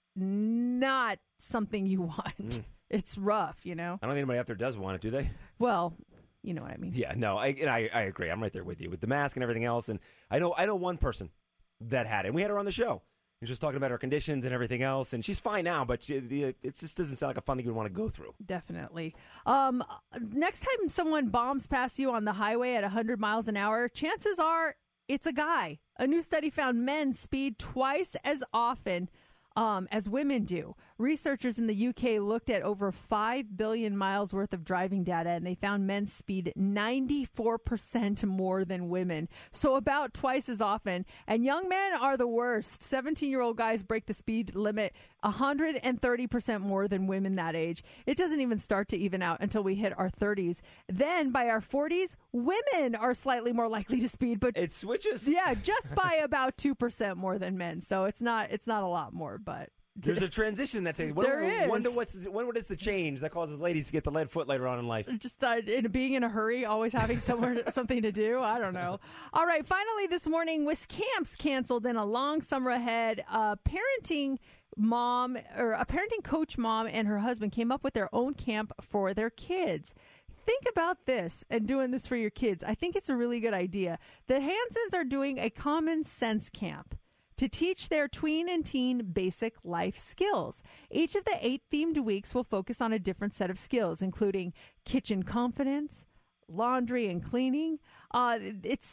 not something you want. Mm. It's rough, you know. I don't think anybody out there does want it, do they? Well, you know what I mean. Yeah, no, I, and I I agree. I'm right there with you with the mask and everything else. And I know I know one person that had it. And we had her on the show. And she was talking about her conditions and everything else. And she's fine now, but she, it just doesn't sound like a fun thing you would want to go through. Definitely. Um, next time someone bombs past you on the highway at one hundred miles an hour, chances are it's a guy. A new study found men speed twice as often Um, as women do. Researchers in the U K looked at over five billion miles worth of driving data, and they found men speed ninety-four percent more than women. So about twice as often. And young men are the worst. seventeen-year-old guys break the speed limit one hundred thirty percent more than women that age. It doesn't even start to even out until we hit our thirties. Then by our forties, women are slightly more likely to speed, but it switches. Yeah, just by about two percent more than men. So it's not it's not a lot more. But there's a transition that takes. When, there is. Wonder what's when what is the change that causes ladies to get the lead foot later on in life? Just uh, in being in a hurry, always having somewhere something to do. I don't know. All right. Finally, this morning, with camps canceled and a long summer ahead, uh, parenting mom or a parenting coach mom and her husband came up with their own camp for their kids. Think about this and doing this for your kids. I think it's a really good idea. The Hansons are doing a common sense camp to teach their tween and teen basic life skills. Each of the eight themed weeks will focus on a different set of skills, including kitchen confidence, laundry and cleaning. Uh, it's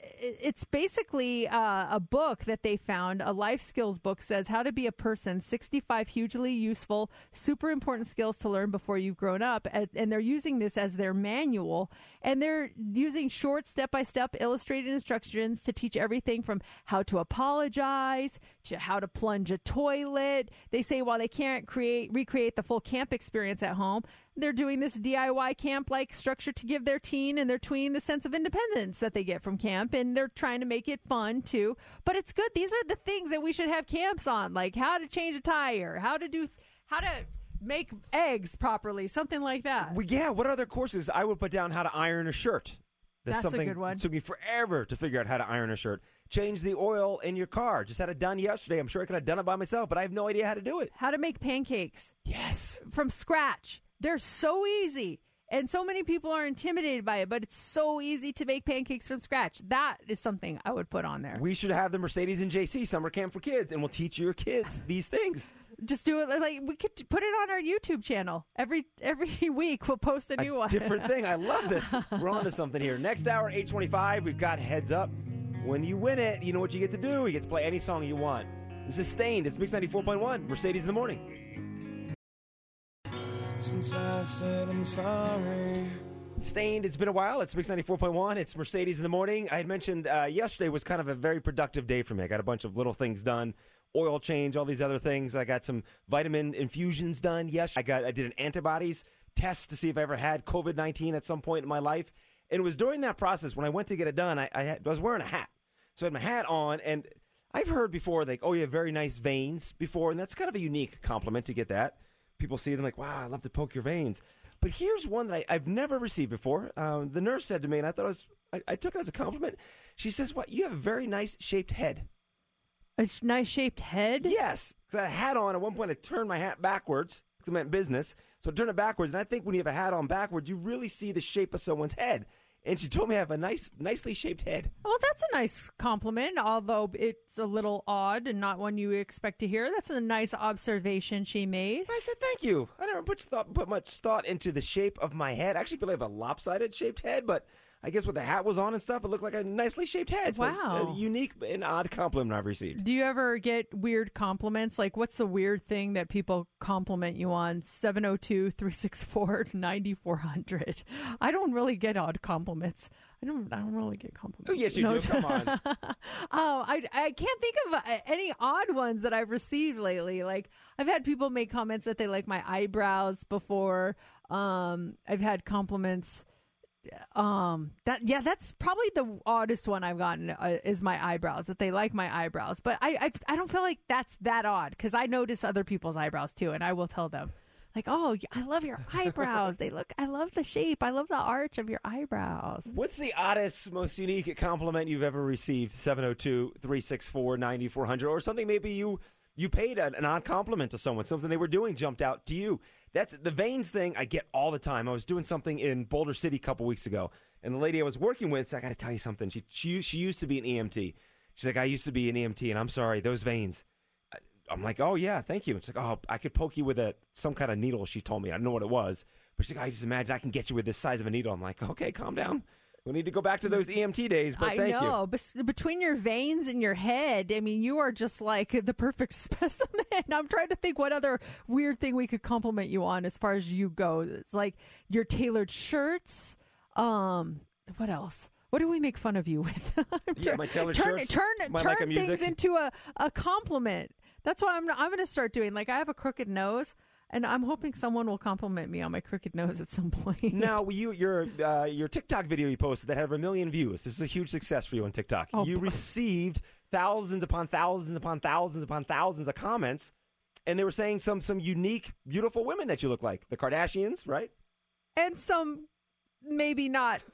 it's basically uh, a book that they found, a life skills book, says how to be a person, sixty-five hugely useful, super important skills to learn before you've grown up. And, and they're using this as their manual. And they're using short step-by-step illustrated instructions to teach everything from how to apologize to how to plunge a toilet. They say while they can't create recreate the full camp experience at home, they're doing this D I Y camp-like structure to give their teen and their tween the sense of independence that they get from camp, and they're trying to make it fun, too. But it's good. These are the things that we should have camps on, like how to change a tire, how to do, how to make eggs properly, something like that. Well, yeah, what other courses? I would put down how to iron a shirt. That's a something good one. It took me forever to figure out how to iron a shirt. Change the oil in your car. Just had it done yesterday. I'm sure I could have done it by myself, but I have no idea how to do it. How to make pancakes. Yes. From scratch. They're so easy. And so many people are intimidated by it, but it's so easy to make pancakes from scratch. That is something I would put on there. We should have the Mercedes and J C Summer Camp for Kids, and we'll teach your kids these things. Just do it like we could put it on our YouTube channel. Every every week we'll post a new a one. Different thing. I love this. We're on to something here. Next hour, eight twenty-five, we've got Heads Up. When you win it, you know what you get to do. You get to play any song you want. This is Stained. It's Mix ninety-four point one, Mercedes in the Morning. Since I said I'm sorry. Stained, it's been a while. It's Mix ninety-four point one. It's Mercedes in the Morning. I had mentioned uh, yesterday was kind of a very productive day for me. I got a bunch of little things done. Oil change, all these other things. I got some vitamin infusions done. Yes, I got. I did an antibodies test to see if I ever had COVID nineteen at some point in my life. And it was during that process when I went to get it done, I, I, had, I was wearing a hat. So I had my hat on, and I've heard before, like, oh, you have very nice veins before, and that's kind of a unique compliment to get that. People see them like, wow, I love to poke your veins. But here's one that I, I've never received before. Um, the nurse said to me, and I thought it was, I, I took it as a compliment. She says, what, you have a very nice shaped head. A nice shaped head? Yes. Because I had a hat on. At one point, I turned my hat backwards because I meant business. So I turned it backwards. And I think when you have a hat on backwards, you really see the shape of someone's head. And she told me I have a nice, nicely shaped head. Well, that's a nice compliment, although it's a little odd and not one you expect to hear. That's a nice observation she made. I said, thank you. I never put, thought, put much thought into the shape of my head. I actually feel like I have a lopsided shaped head, but I guess with the hat was on and stuff, it looked like a nicely shaped head. So wow. It's a unique and odd compliment I've received. Do you ever get weird compliments? Like, what's the weird thing that people compliment you on? seven oh two, three six four, nine four hundred. I don't really get odd compliments. I don't I don't really get compliments. Oh, yes, you no. do. Come on. oh, I, I can't think of uh, any odd ones that I've received lately. Like, I've had people make comments that they like my eyebrows before. Um, I've had compliments... Um, that yeah, that's probably the oddest one I've gotten uh, is my eyebrows. That they like my eyebrows, but I I, I don't feel like that's that odd because I notice other people's eyebrows too, and I will tell them like, oh, I love your eyebrows. They look, I love the shape. I love the arch of your eyebrows. What's the oddest, most unique compliment you've ever received? seven oh two, three six four, nine four hundred, or something maybe you you paid an, an odd compliment to someone. Something they were doing jumped out to you. That's the veins thing I get all the time. I was doing something in Boulder City a couple weeks ago, and the lady I was working with said, I got to tell you something. She, she she used to be an E M T. She's like, I used to be an E M T, and I'm sorry, those veins. I'm like, oh, yeah, thank you. It's like, oh, I could poke you with a some kind of needle, she told me. I don't know what it was. But she's like, I just imagine I can get you with this size of a needle. I'm like, okay, calm down. We need to go back to those E M T days, but I thank know. you. Bes- between your veins and your head, I mean, you are just like the perfect specimen. I'm trying to think what other weird thing we could compliment you on as far as you go. It's like your tailored shirts. Um, what else? What do we make fun of you with? yeah, my tailored turn, shirts. Turn, my turn like a music. things into a, a compliment. That's what I'm, I'm going to start doing. Like, I have a crooked nose. And I'm hoping someone will compliment me on my crooked nose at some point. Now, you, your uh, your TikTok video you posted that had over a million views. This is a huge success for you on TikTok. Oh, you boy. received thousands upon thousands upon thousands upon thousands of comments, and they were saying some some unique, beautiful women that you look like. The Kardashians, right? And some maybe not.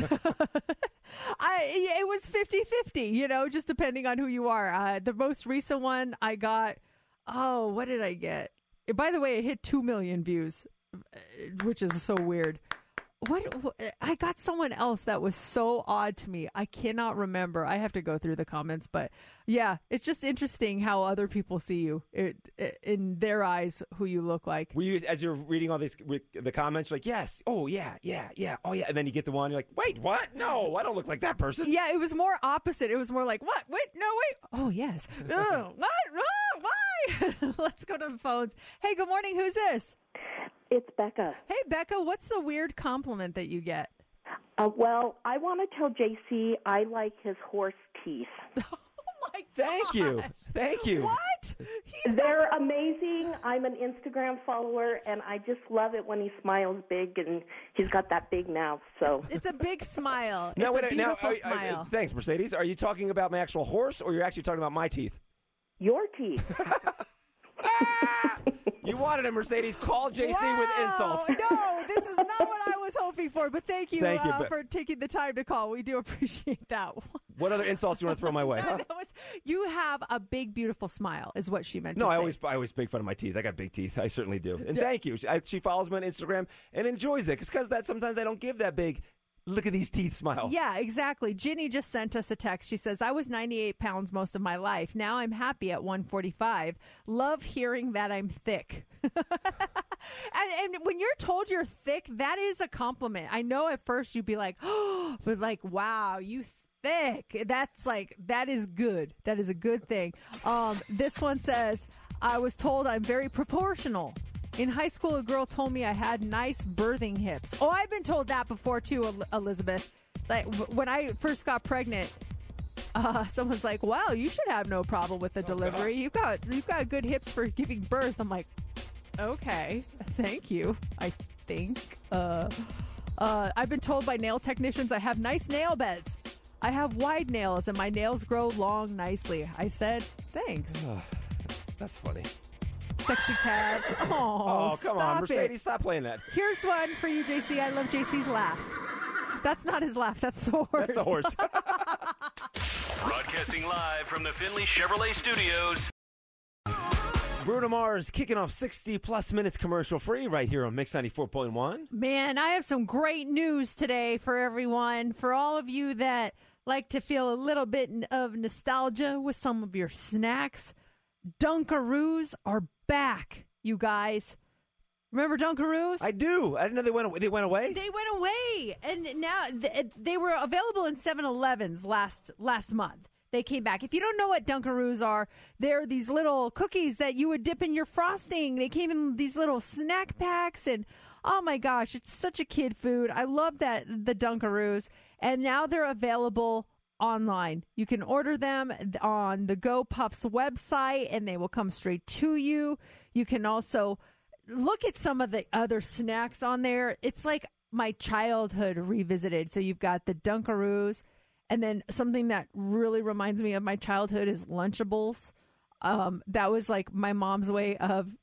I It was fifty-fifty, you know, just depending on who you are. Uh, the most recent one I got, oh, what did I get? By the way, it hit two million views, which is so weird. What, what I got someone else that was so odd to me. I cannot remember. I have to go through the comments, but yeah, it's just interesting how other people see you it, it, in their eyes, who you look like. Were you, as you're reading all these the comments, you're like, yes, oh yeah, yeah, yeah, oh yeah, and then you get the one, you're like, wait, what? No, I don't look like that person. Yeah, it was more opposite. It was more like, what? Wait, no, wait. Oh yes. Oh, what? Oh, why? Let's go to the phones. Hey, good morning. Who's this? It's Becca. Hey, Becca, what's the weird compliment that you get? Uh, well, I want to tell J C I like his horse teeth. Oh, my God. Thank you. Thank you. What? He's They're got... amazing. I'm an Instagram follower, and I just love it when he smiles big, and he's got that big mouth. So It's a big smile. Now, it's wait, a now, beautiful are- are- smile. thanks, Mercedes. Are you talking about my actual horse, or you're actually talking about my teeth? Your teeth. You wanted a Mercedes. Call J C Wow. with insults. No, this is not what I was hoping for, but thank you, Thank you, uh, Be- for taking the time to call. We do appreciate that. What other insults do you want to throw my way? Huh? That was- you have a big, beautiful smile, is what she meant No, to I say. always I always make fun of my teeth. I got big teeth. I certainly do. And thank you. She, I, she follows me on Instagram and enjoys it. Because that sometimes I don't give that big, look at these teeth smile. Yeah, exactly. Ginny just sent us a text. She says, I was ninety-eight pounds most of my life. Now I'm happy at one forty-five. Love hearing that I'm thick. and, and when you're told you're thick, that is a compliment. I know at first you'd be like, oh, but like, wow, you thick. That's like, that is good. That is a good thing. Um, this one says, I was told I'm very proportional. In high school, a girl told me I had nice birthing hips. Oh, I've been told that before too, El- Elizabeth. Like w- when I first got pregnant, uh, someone's like, "Wow, you should have no problem with the delivery. You've got you've got good hips for giving birth." I'm like, "Okay, thank you." I think. Uh, uh, I've been told by nail technicians I have nice nail beds. I have wide nails and my nails grow long nicely. I said, "Thanks." That's funny. Sexy calves. Oh, Oh, come on, stop Mercedes. it. Stop playing that. Here's one for you, J C. I love J C's laugh. That's not his laugh. That's the horse. That's the horse. Broadcasting live from the Finley Chevrolet Studios. Bruno Mars kicking off sixty plus minutes commercial free right here on Mix ninety-four point one. Man, I have some great news today for everyone. For all of you that like to feel a little bit of nostalgia with some of your snacks, Dunkaroos are back, you guys. Remember Dunkaroos? I do. I didn't know they went. They went away. They went away, and now th- they were available in seven elevens last last month. They came back. If you don't know what Dunkaroos are, they're these little cookies that you would dip in your frosting. They came in these little snack packs, and oh my gosh, it's such a kid food. I love that the Dunkaroos, and now they're available online. You can order them on the Go Puffs website, and they will come straight to you. You can also look at some of the other snacks on there. It's like my childhood revisited. So you've got the Dunkaroos, and then something that really reminds me of my childhood is Lunchables. Um, that was like my mom's way of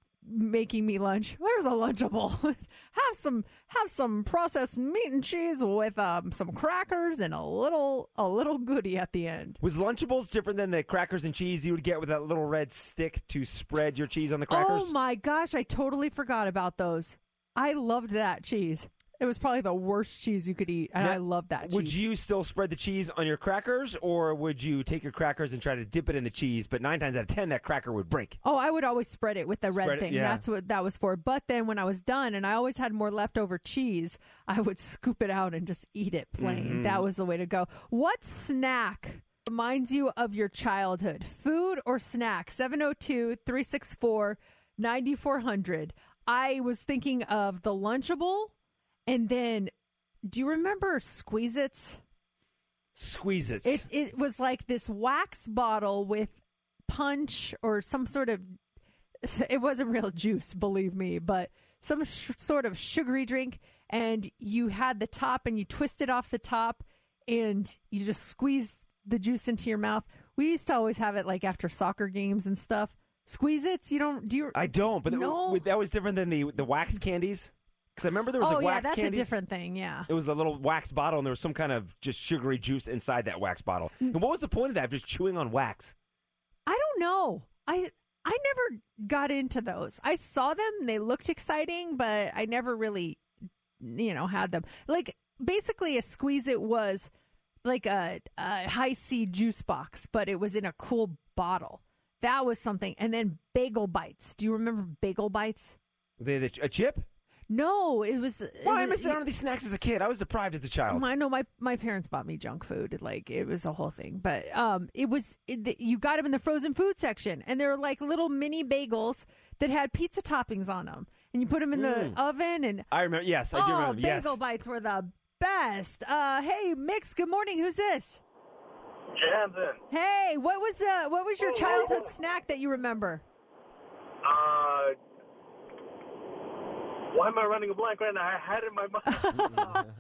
making me lunch. Where's a Lunchable? have some have some processed meat and cheese with um, some crackers and a little a little goodie at the end. Was Lunchables different than the crackers and cheese you would get with that little red stick to spread your cheese on the crackers? Oh my gosh, I totally forgot about those. I loved that cheese. It was probably the worst cheese you could eat, and Now, I love that cheese. Would you still spread the cheese on your crackers, or would you take your crackers and try to dip it in the cheese, but nine times out of ten, that cracker would break? Oh, I would always spread it with the red Spread it, thing. yeah. That's what that was for. But then when I was done and I always had more leftover cheese, I would scoop it out and just eat it plain. Mhm. That was the way to go. What snack reminds you of your childhood? Food or snack? seven oh two, three six four, nine four zero zero. I was thinking of the Lunchable, and then do you remember Squeeze-Its? Squeeze-Its. It it was like this wax bottle with punch or some sort of, it wasn't real juice, believe me, but some sh- sort of sugary drink, and you had the top and you twisted off the top and you just squeezed the juice into your mouth. We used to always have it like after soccer games and stuff. Squeeze-Its? You don't, do you? I don't, but No. that, that was different than the the wax candies. Because I remember there was Oh, like yeah, wax that's candies. a different thing, yeah. It was a little wax bottle, and there was some kind of just sugary juice inside that wax bottle. Mm. And what was the point of that? Just chewing on wax? I don't know. I I never got into those. I saw them, they looked exciting, but I never really you know, had them. Like, basically, a Squeeze-It was like a, a high-C juice box, but it was in a cool bottle. That was something. And then Bagel Bites. Do you remember Bagel Bites? They the, a chip? No, it was. Well, it I was, missed out on these snacks as a kid. I was deprived as a child. I know my, my parents bought me junk food. Like, it was a whole thing. But um, it was, it, you got them in the frozen food section. And they were like little mini bagels that had pizza toppings on them. And you put them in Mm. the oven. And I remember. Yes, I oh, do remember. Yes. Bagel Bites were the best. Uh, hey, Mix, good morning. Who's this? Jansen. Hey, what was uh, what was your childhood snack that you remember? Uh, why am I running a blank right now? I had it in my mind.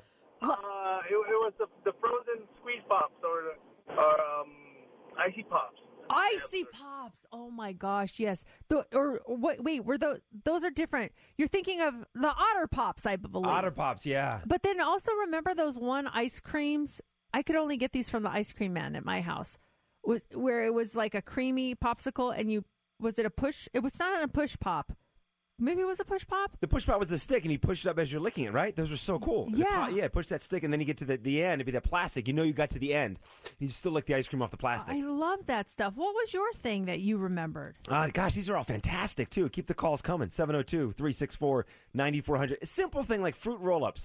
uh, it, it was the, the frozen squeeze pops or, or um, icy pops. Icy Pops. Oh my gosh, yes. The, or what? Wait, were those? Those are different. You're thinking of the Otter Pops, I believe. Otter Pops, yeah. But then also remember those one ice creams? I could only get these from the ice cream man at my house. Was where it was like a creamy popsicle, and you was it a push? It was not a push pop. Maybe it was a push pop. The push pop was the stick, and you push it up as you're licking it, right? Those were so cool. The Yeah. po- yeah, push that stick, and then you get to the, the end. It'd be that plastic. You know you got to the end. You still lick the ice cream off the plastic. I love that stuff. What was your thing that you remembered? Uh, gosh, these are all fantastic, too. Keep the calls coming. seven oh two, three six four, nine four zero zero. A simple thing like fruit roll-ups.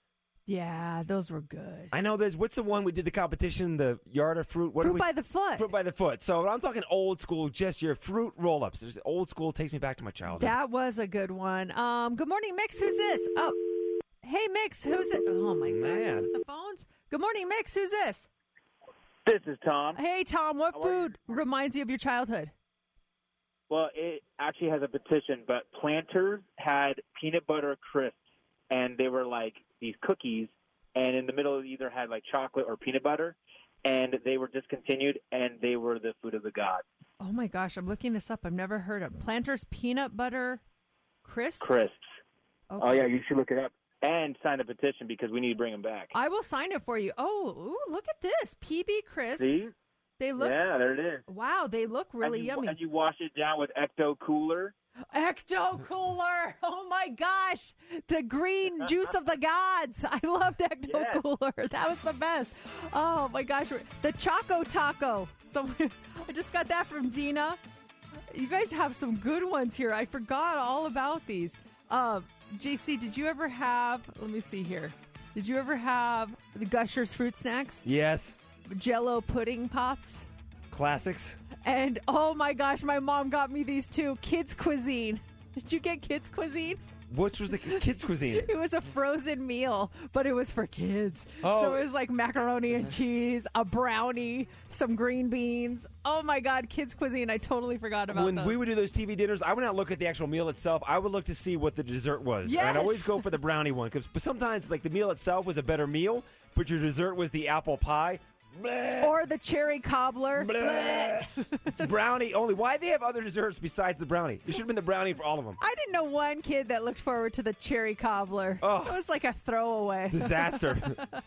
Yeah, those were good. I know there's, what's the one we did the competition, the yard of fruit? What Fruit do we, by the foot. Fruit by the foot. So I'm talking old school, just your fruit roll-ups. There's old school, takes me back to my childhood. That was a good one. Um, good morning, Mix. Who's this? Oh, hey, Mix. Who's it? Oh my Man. gosh, the phones. Good morning, Mix. Who's this? This is Tom. Hey, Tom. What How are food reminds you of your childhood? Well, it actually has a petition, but Planters had peanut butter crisps, and they were like these cookies, and in the middle it either had like chocolate or peanut butter, and they were discontinued, and they were the food of the gods. Oh my gosh, I'm looking this up. I've never heard of Planters peanut butter crisps. Crisps. Okay. Oh, yeah, you should look it up. And sign a petition because we need to bring them back. I will sign it for you. Oh, ooh, look at this. P B crisps. See? They look. Yeah, there it is. Wow, they look really and you, yummy. And you wash it down with Ecto Cooler. Ecto Cooler. Oh my gosh. The green juice of the gods. I loved Ecto Yes. Cooler. That was the best. Oh my gosh. The Choco Taco. So I just got that from Dina. You guys have some good ones here. I forgot all about these. Uh, J C, did you ever have, let me see here. Did you ever have the Gushers fruit snacks? Yes. Jello pudding pops? Classics. And oh my gosh, my mom got me these too. Kids Cuisine. Did you get Kids Cuisine? Which was the kids' cuisine? It was a frozen meal, but it was for kids. Oh. So it was like macaroni and cheese, a brownie, some green beans. Oh my God, Kids Cuisine. I totally forgot about When those. we would do those T V dinners, I would not look at the actual meal itself. I would look to see what the dessert was. Yes. And I'd always go for the brownie one because sometimes like the meal itself was a better meal, but your dessert was the apple pie. Bleh. Or the cherry cobbler. Bleh. It's brownie only. Why do they have other desserts besides the brownie? It should have been the brownie for all of them. I didn't know one kid that looked forward to the cherry cobbler. Oh. It was like a throwaway. Disaster.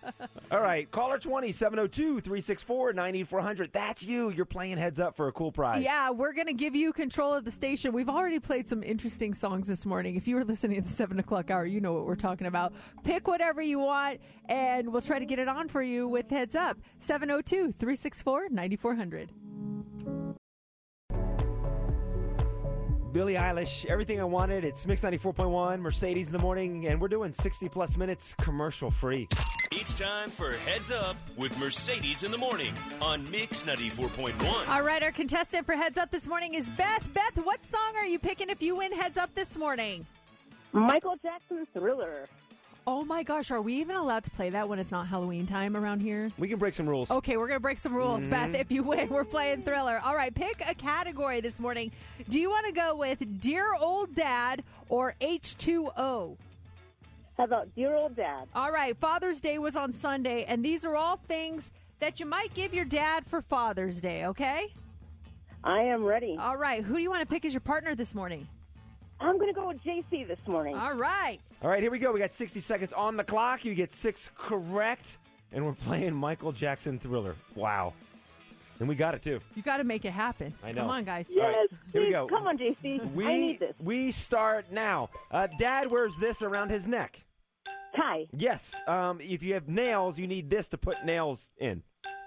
All right. Caller twenty, seven oh two, three six four, nine four zero zero. That's you. You're playing heads up for a cool prize. Yeah, we're going to give you control of the station. We've already played some interesting songs this morning. If you were listening at the seven o'clock hour, you know what we're talking about. Pick whatever you want, and we'll try to get it on for you with Heads Up. seven oh two, three six four, nine four zero zero. Billie Eilish, Everything I Wanted. It's Mix ninety-four point one, Mercedes in the morning, and we're doing sixty plus minutes commercial free. It's time for Heads Up with Mercedes in the morning on Mix ninety-four point one. All right, our contestant for Heads Up this morning is Beth. Beth, what song are you picking if you win Heads Up this morning? Michael Jackson's Thriller. Oh my gosh, are we even allowed to play that when it's not Halloween time around here? We can break some rules. Okay, we're going to break some rules, Mhm. Beth. If you win, we're playing Thriller. All right, pick a category this morning. Do you want to go with Dear Old Dad or H two O? How about Dear Old Dad? All right, Father's Day was on Sunday, and these are all things that you might give your dad for Father's Day, okay? I am ready. All right, who do you want to pick as your partner this morning? I'm going to go with J C this morning. All right. All right, here we go. We got sixty seconds on the clock. You get six correct, and we're playing Michael Jackson Thriller. Wow. And we got it, too. You got to make it happen. I know. Come on, guys. All right, here we go. Come on, J C. We, I need this. We start now. Uh, Dad wears this around his neck. tie. Yes. Um, if you have nails, you need this to put nails in.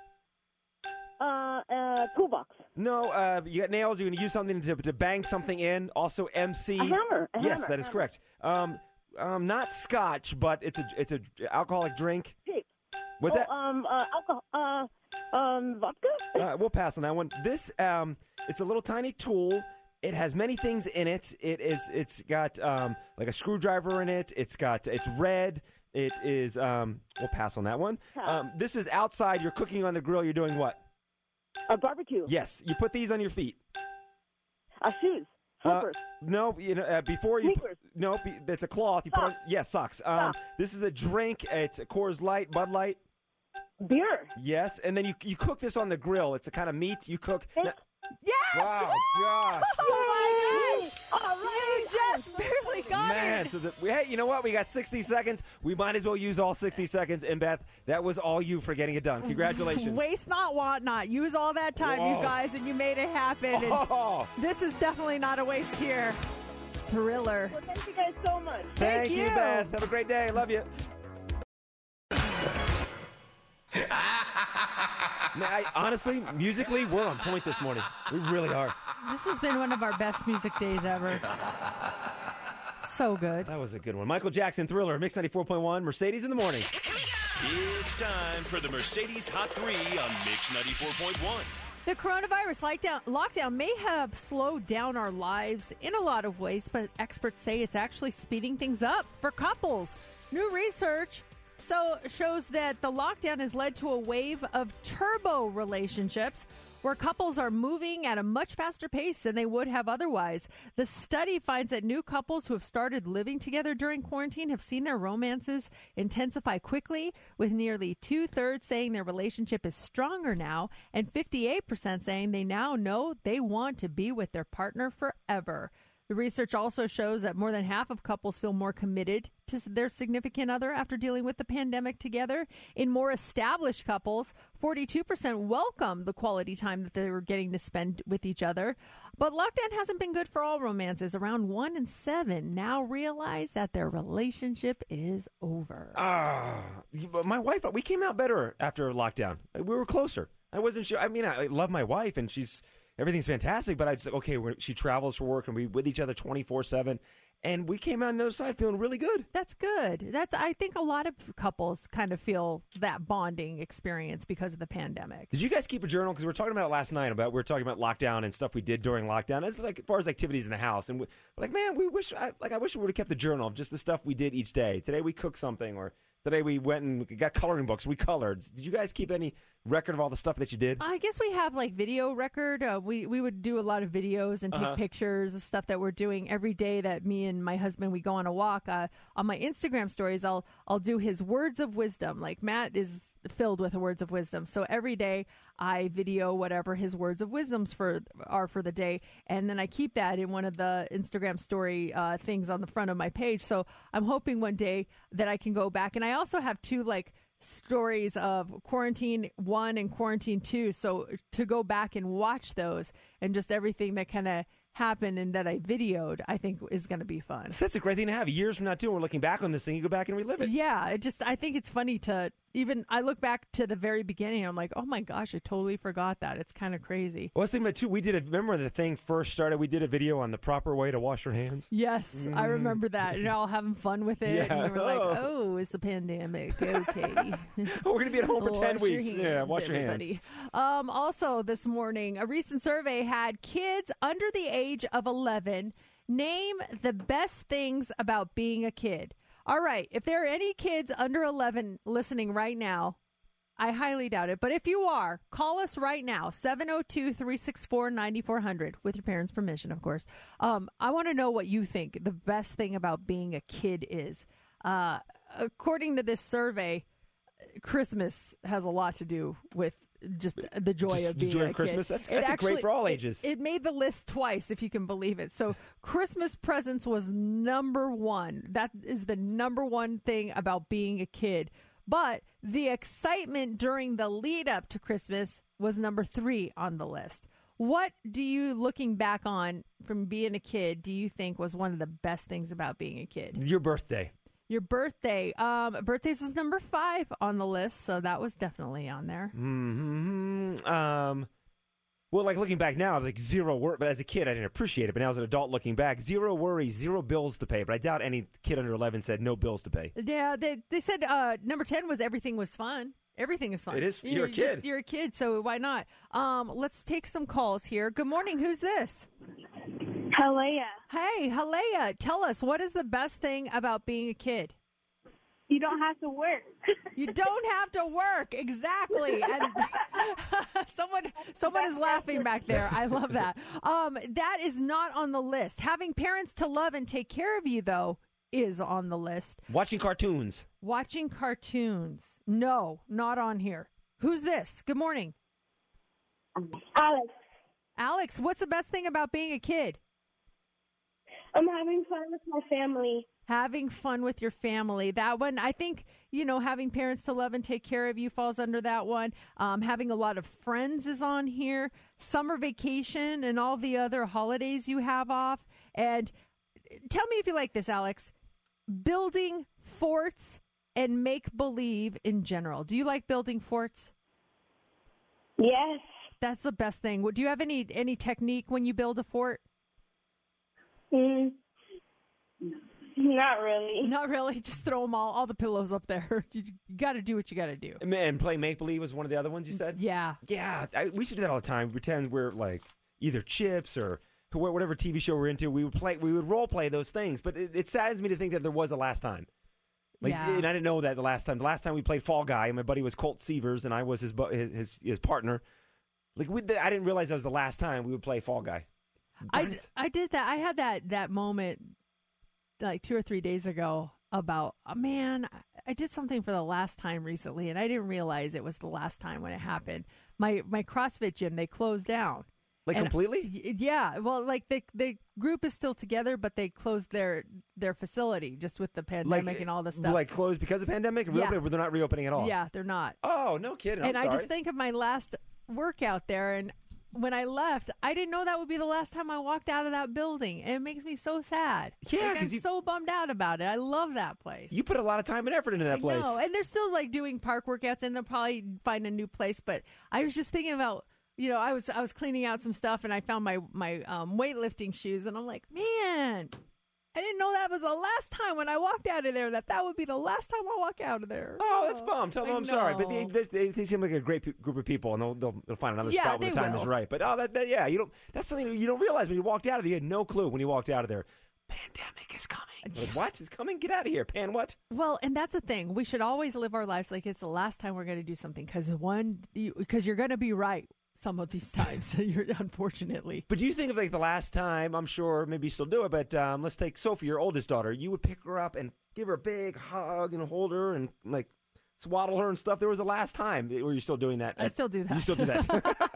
Uh, uh, toolbox. No, uh, you got nails. You're going to use something to, to bang something in. Also, M C. A hammer. A yes, hammer, that is hammer. correct. Um, um, not scotch, but it's a it's a alcoholic drink. Pig. What's oh, that? Um, uh, alcohol. Uh, um, vodka. Uh, we'll pass on that one. This, um, it's a little tiny tool. It has many things in it. It is. It's got um, like a screwdriver in it. It's got. It's red. It is. Um, we'll pass on that one. Um, this is outside. You're cooking on the grill. You're doing what? A barbecue. Yes. You put these on your feet. Uh, shoes. Uh, Slippers. no, you know, uh, before you. Sneakers. No, be, it's a cloth. You put on. Yes, socks. Um, this is a drink. It's a Coors Light, Bud Light. Beer. Yes, and then you you cook this on the grill. It's a kind of meat you cook. Now- Yes! Wow, gosh. Oh, my gosh! All right. You just barely got Man, it. so the, hey, you know what? We got sixty seconds. We might as well use all sixty seconds. And Beth, that was all you for getting it done. Congratulations. Waste not, want not. Use all that time, Whoa. you guys, and you made it happen. And Oh. this is definitely not a waste here. Thriller. Well, thank you guys so much. Thank, Thank you, you. Beth. Have a great day. Love you. Man, I, honestly, musically, we're on point this morning. We really are. This has been one of our best music days ever. So good. That was a good one. Michael Jackson, Thriller, Mix ninety-four point one, Mercedes in the morning. It's time for the Mercedes Hot three on Mix ninety-four point one. The coronavirus lockdown, lockdown may have slowed down our lives in a lot of ways, but experts say it's actually speeding things up for couples. New research so shows that the lockdown has led to a wave of turbo relationships where couples are moving at a much faster pace than they would have otherwise. The study finds that new couples who have started living together during quarantine have seen their romances intensify quickly, with nearly two-thirds saying their relationship is stronger now and fifty-eight percent saying they now know they want to be with their partner forever. The research also shows that more than half of couples feel more committed to their significant other after dealing with the pandemic together. In more established couples, forty-two percent welcome the quality time that they were getting to spend with each other. But lockdown hasn't been good for all romances. Around one in seven now realize that their relationship is over. Ah, but my wife, we came out better after lockdown. We were closer. I wasn't sure. I mean, I love my wife, and she's everything's fantastic. But I just okay. We're, she travels for work, and we with each other twenty-four seven. And we came out on the other side feeling really good. That's good. That's I think a lot of couples kind of feel that bonding experience because of the pandemic. Did you guys keep a journal? Because we were talking about it last night. About we were talking about lockdown and stuff we did during lockdown. It's like as far as activities in the house, and we, we're like, man, we wish I, like I wish we would have kept a journal of just the stuff we did each day. Today we cooked something, or today we went and got coloring books. We colored. Did you guys keep any record of all the stuff that you did? I guess we have like video record. Uh, we we would do a lot of videos and take Uh-huh. pictures of stuff that we're doing every day. That me and my husband we go on a walk. Uh, on my Instagram stories, I'll I'll do his words of wisdom. Like Matt is filled with words of wisdom, so every day I video whatever his words of wisdoms for are for the day, and then I keep that in one of the Instagram story uh, things on the front of my page. So I'm hoping one day that I can go back, and I also have two like stories of quarantine one and quarantine two, so to go back and watch those and just everything that kind of happened and that I videoed, I think is going to be fun. So that's a great thing to have. Years from now, too, we're looking back on this thing. You go back and relive it. Yeah, it just I think it's funny to even I look back to the very beginning. I'm like, oh my gosh, I totally forgot that. It's kind of crazy. I was thinking about too. We did a remember when the thing first started. We did a video on the proper way to wash your hands. Yes, I remember that. You're all having fun with it, Yeah. and we're like, Oh. oh, it's the pandemic. Okay, We're gonna be at home for ten Wash your weeks. Yeah, hands, wash your hands. everybody. Um, also, this morning, a recent survey had kids under the age of eleven name the best things about being a kid. All right, if there are any kids under eleven listening right now, I highly doubt it. But if you are, call us right now, seven oh two, three six four, nine four hundred, with your parents' permission, of course. Um, I want to know what you think the best thing about being a kid is. Uh, according to this survey, Christmas has a lot to do with just the joy Just of the being joy a of Christmas? kid. That's- It that's a great for all ages. It, it made the list twice, if you can believe it. So Christmas presents was number one. That is the number one thing about being a kid. But the excitement during the lead up to Christmas was number three on the list. What do you, looking back on from being a kid, do you think was one of the best things about being a kid? Your birthday. Your birthday. Um, birthdays is number five on the list, so that was definitely on there. Mm-hmm. Um, well, like looking back now, I was like zero worry. But as a kid, I didn't appreciate it. But now as an adult looking back, zero worries, zero bills to pay. But I doubt any kid under eleven said no bills to pay. Yeah, they they said uh, number ten was everything was fun. Everything is fun. It is. You're a just- kid. you're a kid, so why not? Um, let's take some calls here. Good morning. Who's this? Halea. Hey, Halea. Tell us, what is the best thing about being a kid? You don't have to work. You don't have to work. Exactly. And someone someone is laughing back there. I love that. Um, that is not on the list. Having parents to love and take care of you, though, is on the list. Watching cartoons. Watching cartoons. No, not on here. Who's this? Good morning. Alex. Alex, what's the best thing about being a kid? I'm having fun with my family. Having fun with your family. That one, I think, you know, having parents to love and take care of you falls under that one. Um, having a lot of friends is on here. Summer vacation and all the other holidays you have off. And tell me if you like this, Alex. Building forts and make-believe in general. Do you like building forts? Yes. That's the best thing. Do you have any any technique when you build a fort? Mm, not really. Not really. Just throw them all, all the pillows up there. You, you got to do what you got to do. And play make believe was one of the other ones you said. Yeah. Yeah, I, we should do that all the time. We pretend we're like either Chips or whatever T V show we're into. We would play. We would role play those things. But it, it saddens me to think that there was a last time. Like, Yeah. and I didn't know that the last time. The last time we played Fall Guy, my buddy was Colt Severs, and I was his bu- his his, his partner. Like we, I didn't realize that was the last time we would play Fall Guy. I, d- I did that. I had that, that moment like two or three days ago about, oh, man, I did something for the last time recently, and I didn't realize it was the last time when it happened. My my CrossFit gym, they closed down. Like And- completely? y- Yeah. Well, like the the group is still together, but they closed their their facility just with the pandemic and all this stuff. Like closed because of pandemic? Yeah. Reopened, but they're not reopening at all. Yeah, they're not. Oh, no kidding. I'm and I sorry. just think of my last workout there, and when I left, I didn't know that would be the last time I walked out of that building, and it makes me so sad. Yeah, Like, 'cause I'm you- so bummed out about it. I love that place. You put a lot of time and effort into that I place. know, and they're still like doing park workouts, and they'll probably find a new place. But I was just thinking about, you know, I was I was cleaning out some stuff, and I found my my um, weightlifting shoes, and I'm like, man, I didn't know that was the last time when I walked out of there. That that would be the last time I walk out of there. Oh, that's bummed. Tell them I I'm sorry, but know. they, they, they seem like a great pe- group of people, and they'll, they'll, they'll find another Yeah, spot when the they time will. is right. But oh, that, that yeah, you don't. That's something you don't realize when you walked out of there. You had no clue when you walked out of there. Pandemic is coming. Like, what is coming? Get out of here, Pan. What? Well, and that's the thing. We should always live our lives like it's the last time we're going to do something, because one, because you're going to be right some of these times. You're unfortunately. But do you think of like the last time? I'm sure maybe you still do it, but um, let's take Sophie, your oldest daughter. You would pick her up and give her a big hug and hold her and like swaddle her and stuff. There was a last time where you're still doing that. I still do that. You still do that.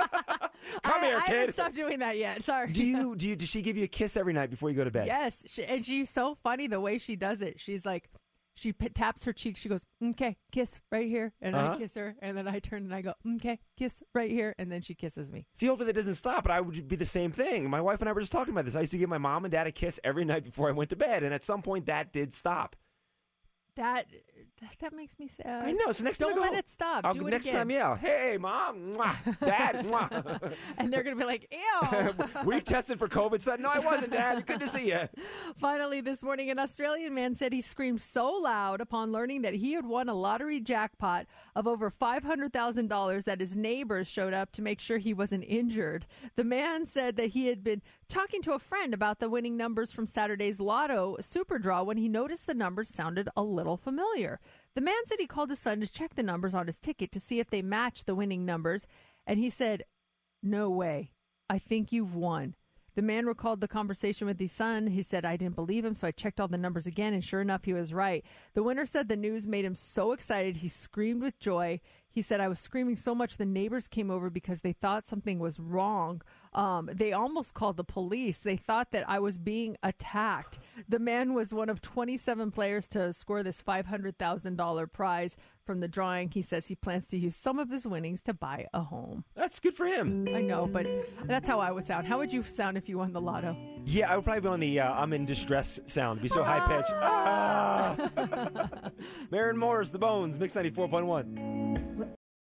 Come I, here, I kid. haven't stopped doing that yet. Sorry. Do you? Do you? Does she give you a kiss every night before you go to bed? Yes, she, and she's so funny the way she does it. She's like, she p- taps her cheek. She goes, "Okay, kiss right here," and Uh-huh. I kiss her, and then I turn and I go, "Okay, kiss right here," and then she kisses me. See, hopefully that doesn't stop, but I would be the same thing. My wife and I were just talking about this. I used to give my mom and dad a kiss every night before I went to bed, and at some point that did stop. That that, that makes me sad. I know. So next time don't I go let home, it stop. I'll, Do it next again. time, yeah. Hey, mom, mwah, dad, mwah. And they're gonna be like, "Ew." Were you tested for COVID? So, no, I wasn't, Dad. Good to see you. Finally, this morning, an Australian man said he screamed so loud upon learning that he had won a lottery jackpot of over five hundred thousand dollars that his neighbors showed up to make sure he wasn't injured. The man said that he had been talking to a friend about the winning numbers from Saturday's Lotto Super Draw when he noticed the numbers sounded a little familiar. The man said he called his son to check the numbers on his ticket to see if they matched the winning numbers, and he said, "No way. I think you've won." The man recalled the conversation with his son. He said, "I didn't believe him, so I checked all the numbers again, and sure enough, he was right." The winner said the news made him so excited, he screamed with joy. He said, "I was screaming so much the neighbors came over because they thought something was wrong. Um, they almost called the police. They thought that I was being attacked." The man was one of twenty-seven players to score this five hundred thousand dollars prize. from the drawing. He says he plans to use some of his winnings to buy a home. That's good for him. I know, but that's how I would sound. How would you sound if you won the lotto? Yeah, I would probably be on the uh, I'm in distress sound. Be so high pitched. Ah! Maren Morris, The Bones, Mix ninety-four point one.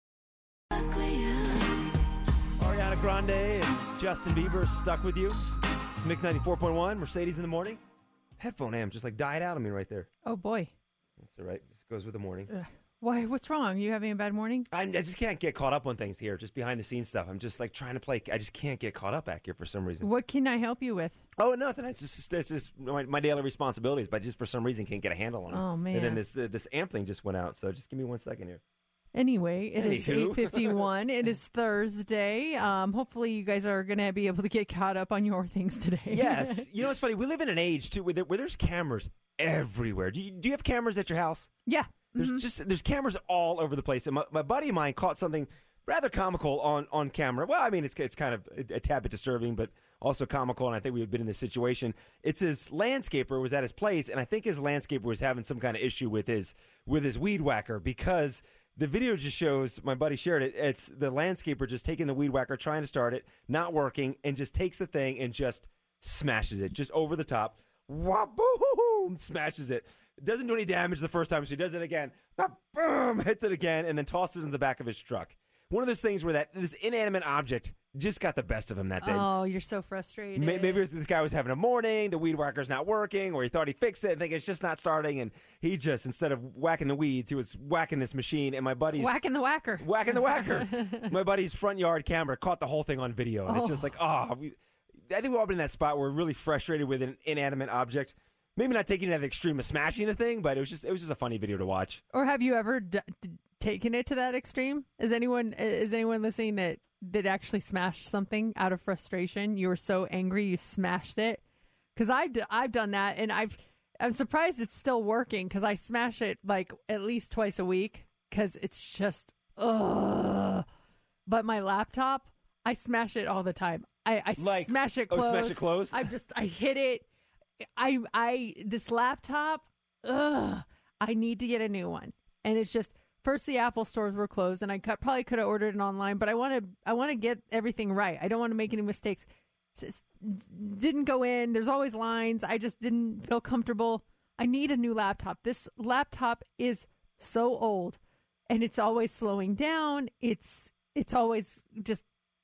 Ariana Grande and Justin Bieber stuck with you. It's Mix ninety-four point one, Mercedes in the morning. Headphone amp just like died out on me right there. Oh, boy. That's all right. This goes with the morning. Ugh. Why? What's wrong? You having a bad morning? I, I just can't get caught up on things here, just behind the scenes stuff. I'm just like trying to play. I just can't get caught up back here for some reason. What can I help you with? Oh, nothing. It's just, it's just my, my daily responsibilities, but just for some reason can't get a handle on it. Oh, man. And then this uh, this amp thing just went out, so just give me one second here. Anyway, it is Anywho. eight fifty-one. It is Thursday. Um, hopefully you guys are going to be able to get caught up on your things today. Yes. You know what's funny? We live in an age, too, where, there, where there's cameras everywhere. Do you, do you have cameras at your house? Yeah. There's Mm-hmm. just there's cameras all over the place. And my, my buddy of mine caught something rather comical on, on camera. Well, I mean, it's it's kind of a, a tad bit disturbing, but also comical, and I think we had been in this situation. It's his landscaper was at his place, and I think his landscaper was having some kind of issue with his with his weed whacker, because the video just shows, my buddy shared it, it's the landscaper just taking the weed whacker, trying to start it, not working, and just takes the thing and just smashes it, just over the top. Wah-boom! Smashes it. Doesn't do any damage the first time, so he does it again. Boom! Hits it again, and then tosses it in the back of his truck. One of those things where that this inanimate object just got the best of him that day. Oh, you're so frustrated. Maybe, maybe it was, this guy was having a morning, the weed whacker's not working, or he thought he fixed it and think it's just not starting, and he just, instead of whacking the weeds, he was whacking this machine, and my buddy's... Whacking the whacker. Whacking the whacker. My buddy's front yard camera caught the whole thing on video, and Oh. it's just like, oh, we, I think we've all been in that spot where we're really frustrated with an inanimate object. Maybe not taking it to the extreme of smashing the thing, but it was just it was just a funny video to watch. Or have you ever d- d- taken it to that extreme? Is anyone is anyone listening that that actually smashed something out of frustration? You were so angry you smashed it? Because I've d- I've done that, and I've I'm surprised it's still working, because I smash it like at least twice a week, because it's just ugh. But my laptop, I smash it all the time. I, I Like- smash it oh, closed. smash it closed? I just I hit it. I I this laptop, ugh, I need to get a new one. And it's just, first the Apple stores were closed, and I could, probably could have ordered it online, but I want to I want to get everything right. I don't want to make any mistakes. It's just, didn't go in. There's always lines. I just didn't feel comfortable. I need a new laptop. This laptop is so old, and it's always slowing down. It's it's always just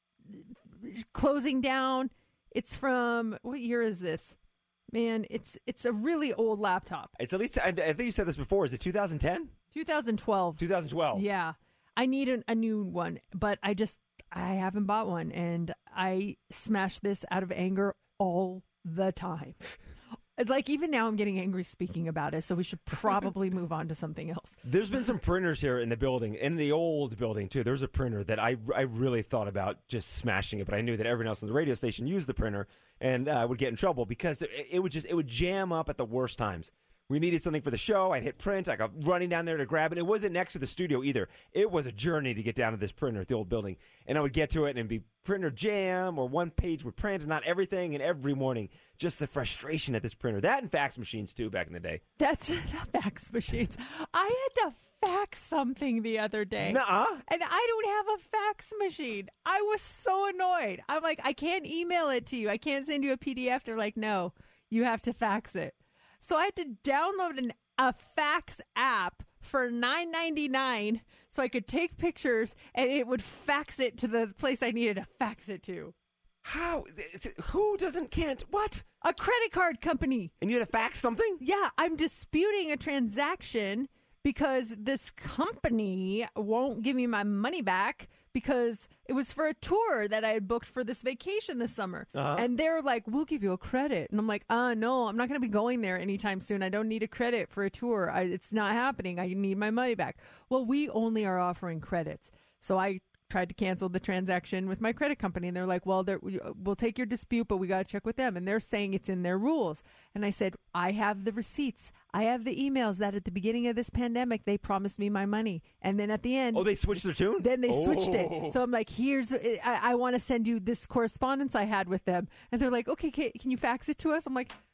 closing down. It's from, what year is this? Man, it's it's a really old laptop. It's at least, I, I think you said this before, is it two thousand ten? twenty twelve. twenty twelve. Yeah. I need an, a new one, but I just, I haven't bought one, and I smash this out of anger all the time. Like, even now I'm getting angry speaking about it, so we should probably move on to something else. There's been some printers here in the building, in the old building too. There's a printer that I, I really thought about just smashing it, but I knew that everyone else in the radio station used the printer, and I uh, would get in trouble because it, it would just it would jam up at the worst times. We needed something for the show. I'd hit print. I got running down there to grab it. It wasn't next to the studio either. It was a journey to get down to this printer at the old building. And I would get to it and it'd be printer jam, or one page would print and not everything. And every morning, just the frustration at this printer. That and fax machines too back in the day. That's the fax machines. I had to fax something the other day. Nuh-uh. And I don't have a fax machine. I was so annoyed. I'm like, I can't email it to you. I can't send you a P D F. They're like, no, you have to fax it. So I had to download an, a fax app for nine ninety-nine so I could take pictures and it would fax it to the place I needed to fax it to. How? It's, who doesn't, can't, what? A credit card company. And you had to fax something? Yeah, I'm disputing a transaction because this company won't give me my money back because it was for a tour that I had booked for this vacation this summer. Uh-huh. And they're like, we'll give you a credit. And I'm like, uh, no, I'm not going to be going there anytime soon. I don't need a credit for a tour. I, it's not happening. I need my money back. Well, we only are offering credits. So I tried to cancel the transaction with my credit company, and they're like, well, they're, we'll take your dispute, but we got to check with them. And they're saying it's in their rules. And I said, I have the receipts. I have the emails that at the beginning of this pandemic, they promised me my money. And then at the end. Oh, they switched their tune? Then they switched Oh. it. So I'm like, here's, I, I want to send you this correspondence I had with them. And they're like, okay, can, can you fax it to us? I'm like,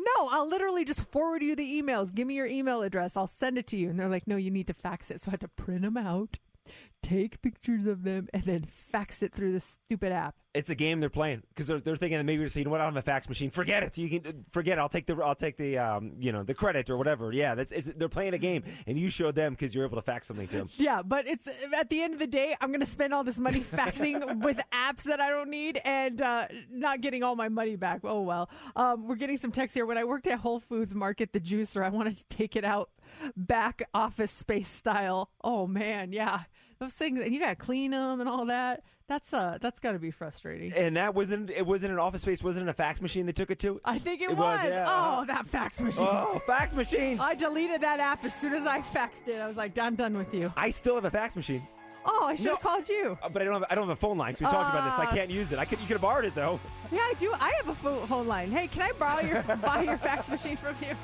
No, I'll literally just forward you the emails. Give me your email address. I'll send it to you. And they're like, no, you need to fax it. So I had to print them out, take pictures of them, and then fax it through this stupid app. It's a game they're playing because they're, they're thinking that maybe you know what, I don't have a fax machine. Forget it. You can forget it. I'll take the I'll take the um you know the credit or whatever. Yeah, that's it's, they're playing a game, and you showed them because you're able to fax something to them. Yeah, but it's at the end of the day, I'm going to spend all this money faxing with apps that I don't need and uh, not getting all my money back. Oh, well. Um, we're getting some text here. When I worked at Whole Foods Market, the juicer, I wanted to take it out back office space style. Oh, man, yeah. Those things, and you got to clean them and all that. That's uh, that's got to be frustrating. And that wasn't it wasn't an office space, wasn't it a fax machine they took it to? I think it, It was. was, yeah. Oh, that fax machine. Oh, fax machines. I deleted that app as soon as I faxed it. I was like, I'm done with you. I still have a fax machine. Oh, I should have No. called you. Uh, But I don't have I don't have a phone line. So we talked about this. I Uh, can't use it. I could you could have borrowed it though. Yeah, I do. I have a pho- phone line. Hey, can I borrow your buy your fax machine from you?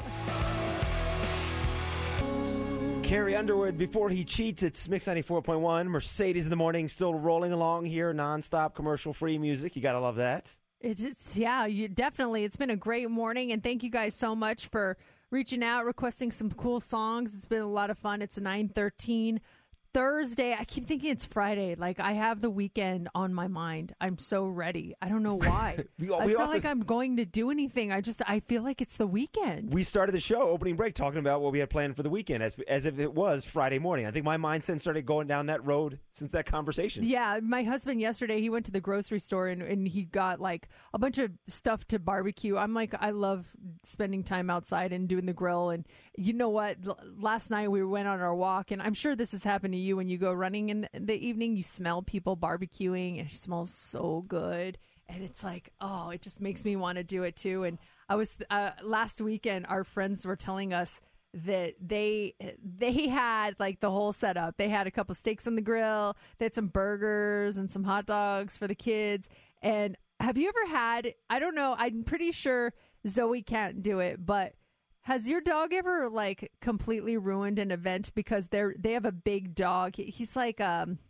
Carrie Underwood, before he cheats, it's Mix ninety-four point one. Mercedes in the morning, still rolling along here, nonstop commercial-free music. You got to love that. It's, it's yeah, you definitely. It's been a great morning, and thank you guys so much for reaching out, requesting some cool songs. It's been a lot of fun. It's nine thirteen Thursday. I keep thinking it's Friday. Like, I have the weekend on my mind. I'm so ready. I don't know why. We- it's we not also- like I'm going to do anything. I just I feel like it's the weekend. We started the show, opening break, talking about what we had planned for the weekend as as if it was Friday morning. I think my mindset started going down that road since that conversation. Yeah, my husband yesterday, he went to the grocery store and, and he got like a bunch of stuff to barbecue. I'm like, I love spending time outside and doing the grill. And you know what? L- last night we went on our walk, and I'm sure this has happened to you when you go running in the, the evening. You smell people barbecuing, and it smells so good. And it's like, oh, it just makes me want to do it too. And I was uh, last weekend, our friends were telling us that they they had like the whole setup. They had a couple steaks on the grill. They had some burgers and some hot dogs for the kids. And have you ever had, I don't know, I'm pretty sure Zoe can't do it, but has your dog ever like completely ruined an event because they're they have a big dog? He- He's like um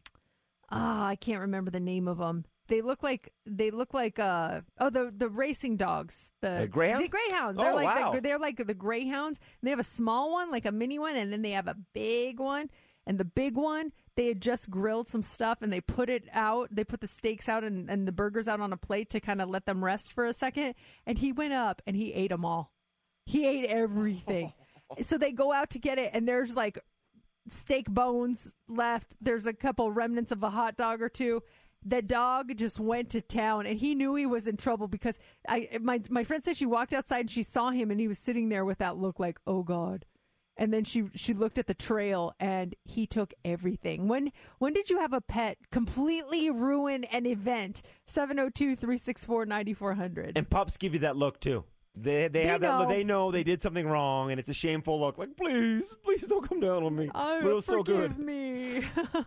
ah, I can't remember the name of them. They look like they look like uh oh the the racing dogs, the The greyhound? the greyhounds. Oh, They're like wow. the, they're like the greyhounds. And they have a small one, like a mini one, and then they have a big one. And the big one, they had just grilled some stuff and they put it out. They put the steaks out and, and the burgers out on a plate to kind of let them rest for a second. And he went up and he ate them all. He ate everything. So they go out to get it, and there's like steak bones left. There's a couple remnants of a hot dog or two. The dog just went to town, and he knew he was in trouble because I my my friend said she walked outside and she saw him, and he was sitting there with that look like, oh God. And then she she looked at the trail, and he took everything. When when did you have a pet completely ruin an event? seven oh two, three six four, nine four zero zero. And pups give you that look too. They they, They have that look. know. They know they did something wrong, and it's a shameful look. Like, please, please don't come down on me. Oh, But it was so forgive good. me.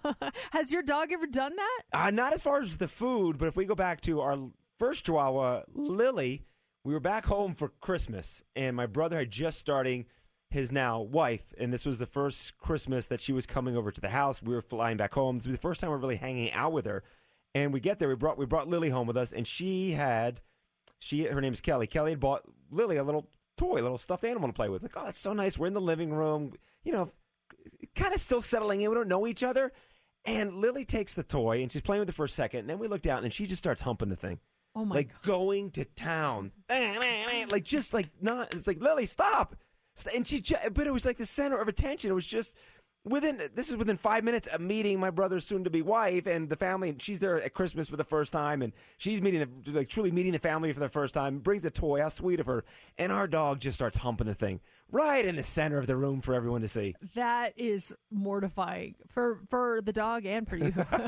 Has your dog ever done that? Uh, not as far as the food, but if we go back to our first Chihuahua, Lily, we were back home for Christmas, and my brother had just starting his now wife, and this was the first Christmas that she was coming over to the house. We were flying back home. This was the first time we were really hanging out with her. And we get there, we brought we brought Lily home with us, and she had she her name's Kelly. Kelly had bought Lily a little toy, a little stuffed animal to play with. Like, oh, that's so nice. We're in the living room, you know, kind of still settling in. We don't know each other. And Lily takes the toy, and she's playing with it for a second, and then we look down, and she just starts humping the thing. Oh, my Like, going to town. Like, just like, not, it's like, Lily, stop. And she, ju- but it was like the center of attention. It was just within, this is within five minutes of meeting my brother's soon-to-be wife and the family. And she's there at Christmas for the first time, and she's meeting, the, like, truly meeting the family for the first time. Brings a toy, how sweet of her. And our dog just starts humping the thing right in the center of the room for everyone to see. That is mortifying for for the dog and for you.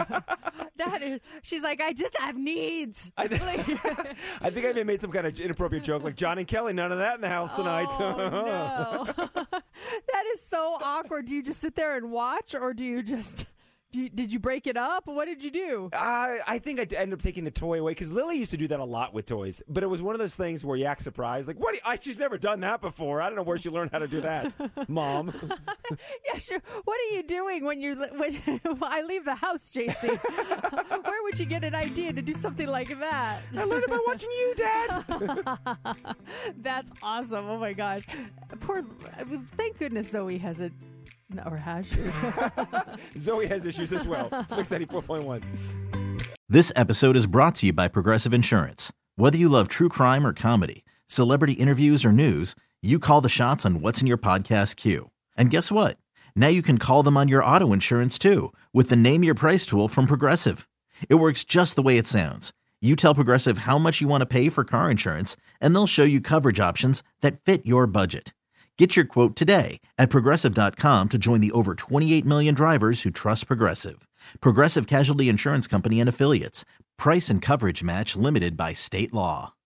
That is. She's like, I just have needs. I, th- I think I may have made some kind of inappropriate joke, like John and Kelly, none of that in the house tonight. Oh, no. That is so awkward. Do you just sit there and watch, or do you just Did, did you break it up? What did you do? Uh, I think I ended up taking the toy away because Lily used to do that a lot with toys. But it was one of those things where you act surprised. Like, what? Do you, I, she's never done that before. I don't know where she learned how to do that, Mom. Yeah, sure. What are you doing when you're when I leave the house, J C? Where would you get an idea to do something like that? I learned it by watching you, Dad. That's awesome. Oh, my gosh. Poor. Thank goodness Zoe has it. Or has she? Zoe has issues as well. It's Mix ninety-four point one. This episode is brought to you by Progressive Insurance. Whether you love true crime or comedy, celebrity interviews or news, you call the shots on what's in your podcast queue. And guess what? Now you can call them on your auto insurance too with the Name Your Price tool from Progressive. It works just the way it sounds. You tell Progressive how much you want to pay for car insurance, and they'll show you coverage options that fit your budget. Get your quote today at Progressive dot com to join the over twenty-eight million drivers who trust Progressive. Progressive Casualty Insurance Company and Affiliates. Price and coverage match limited by state law.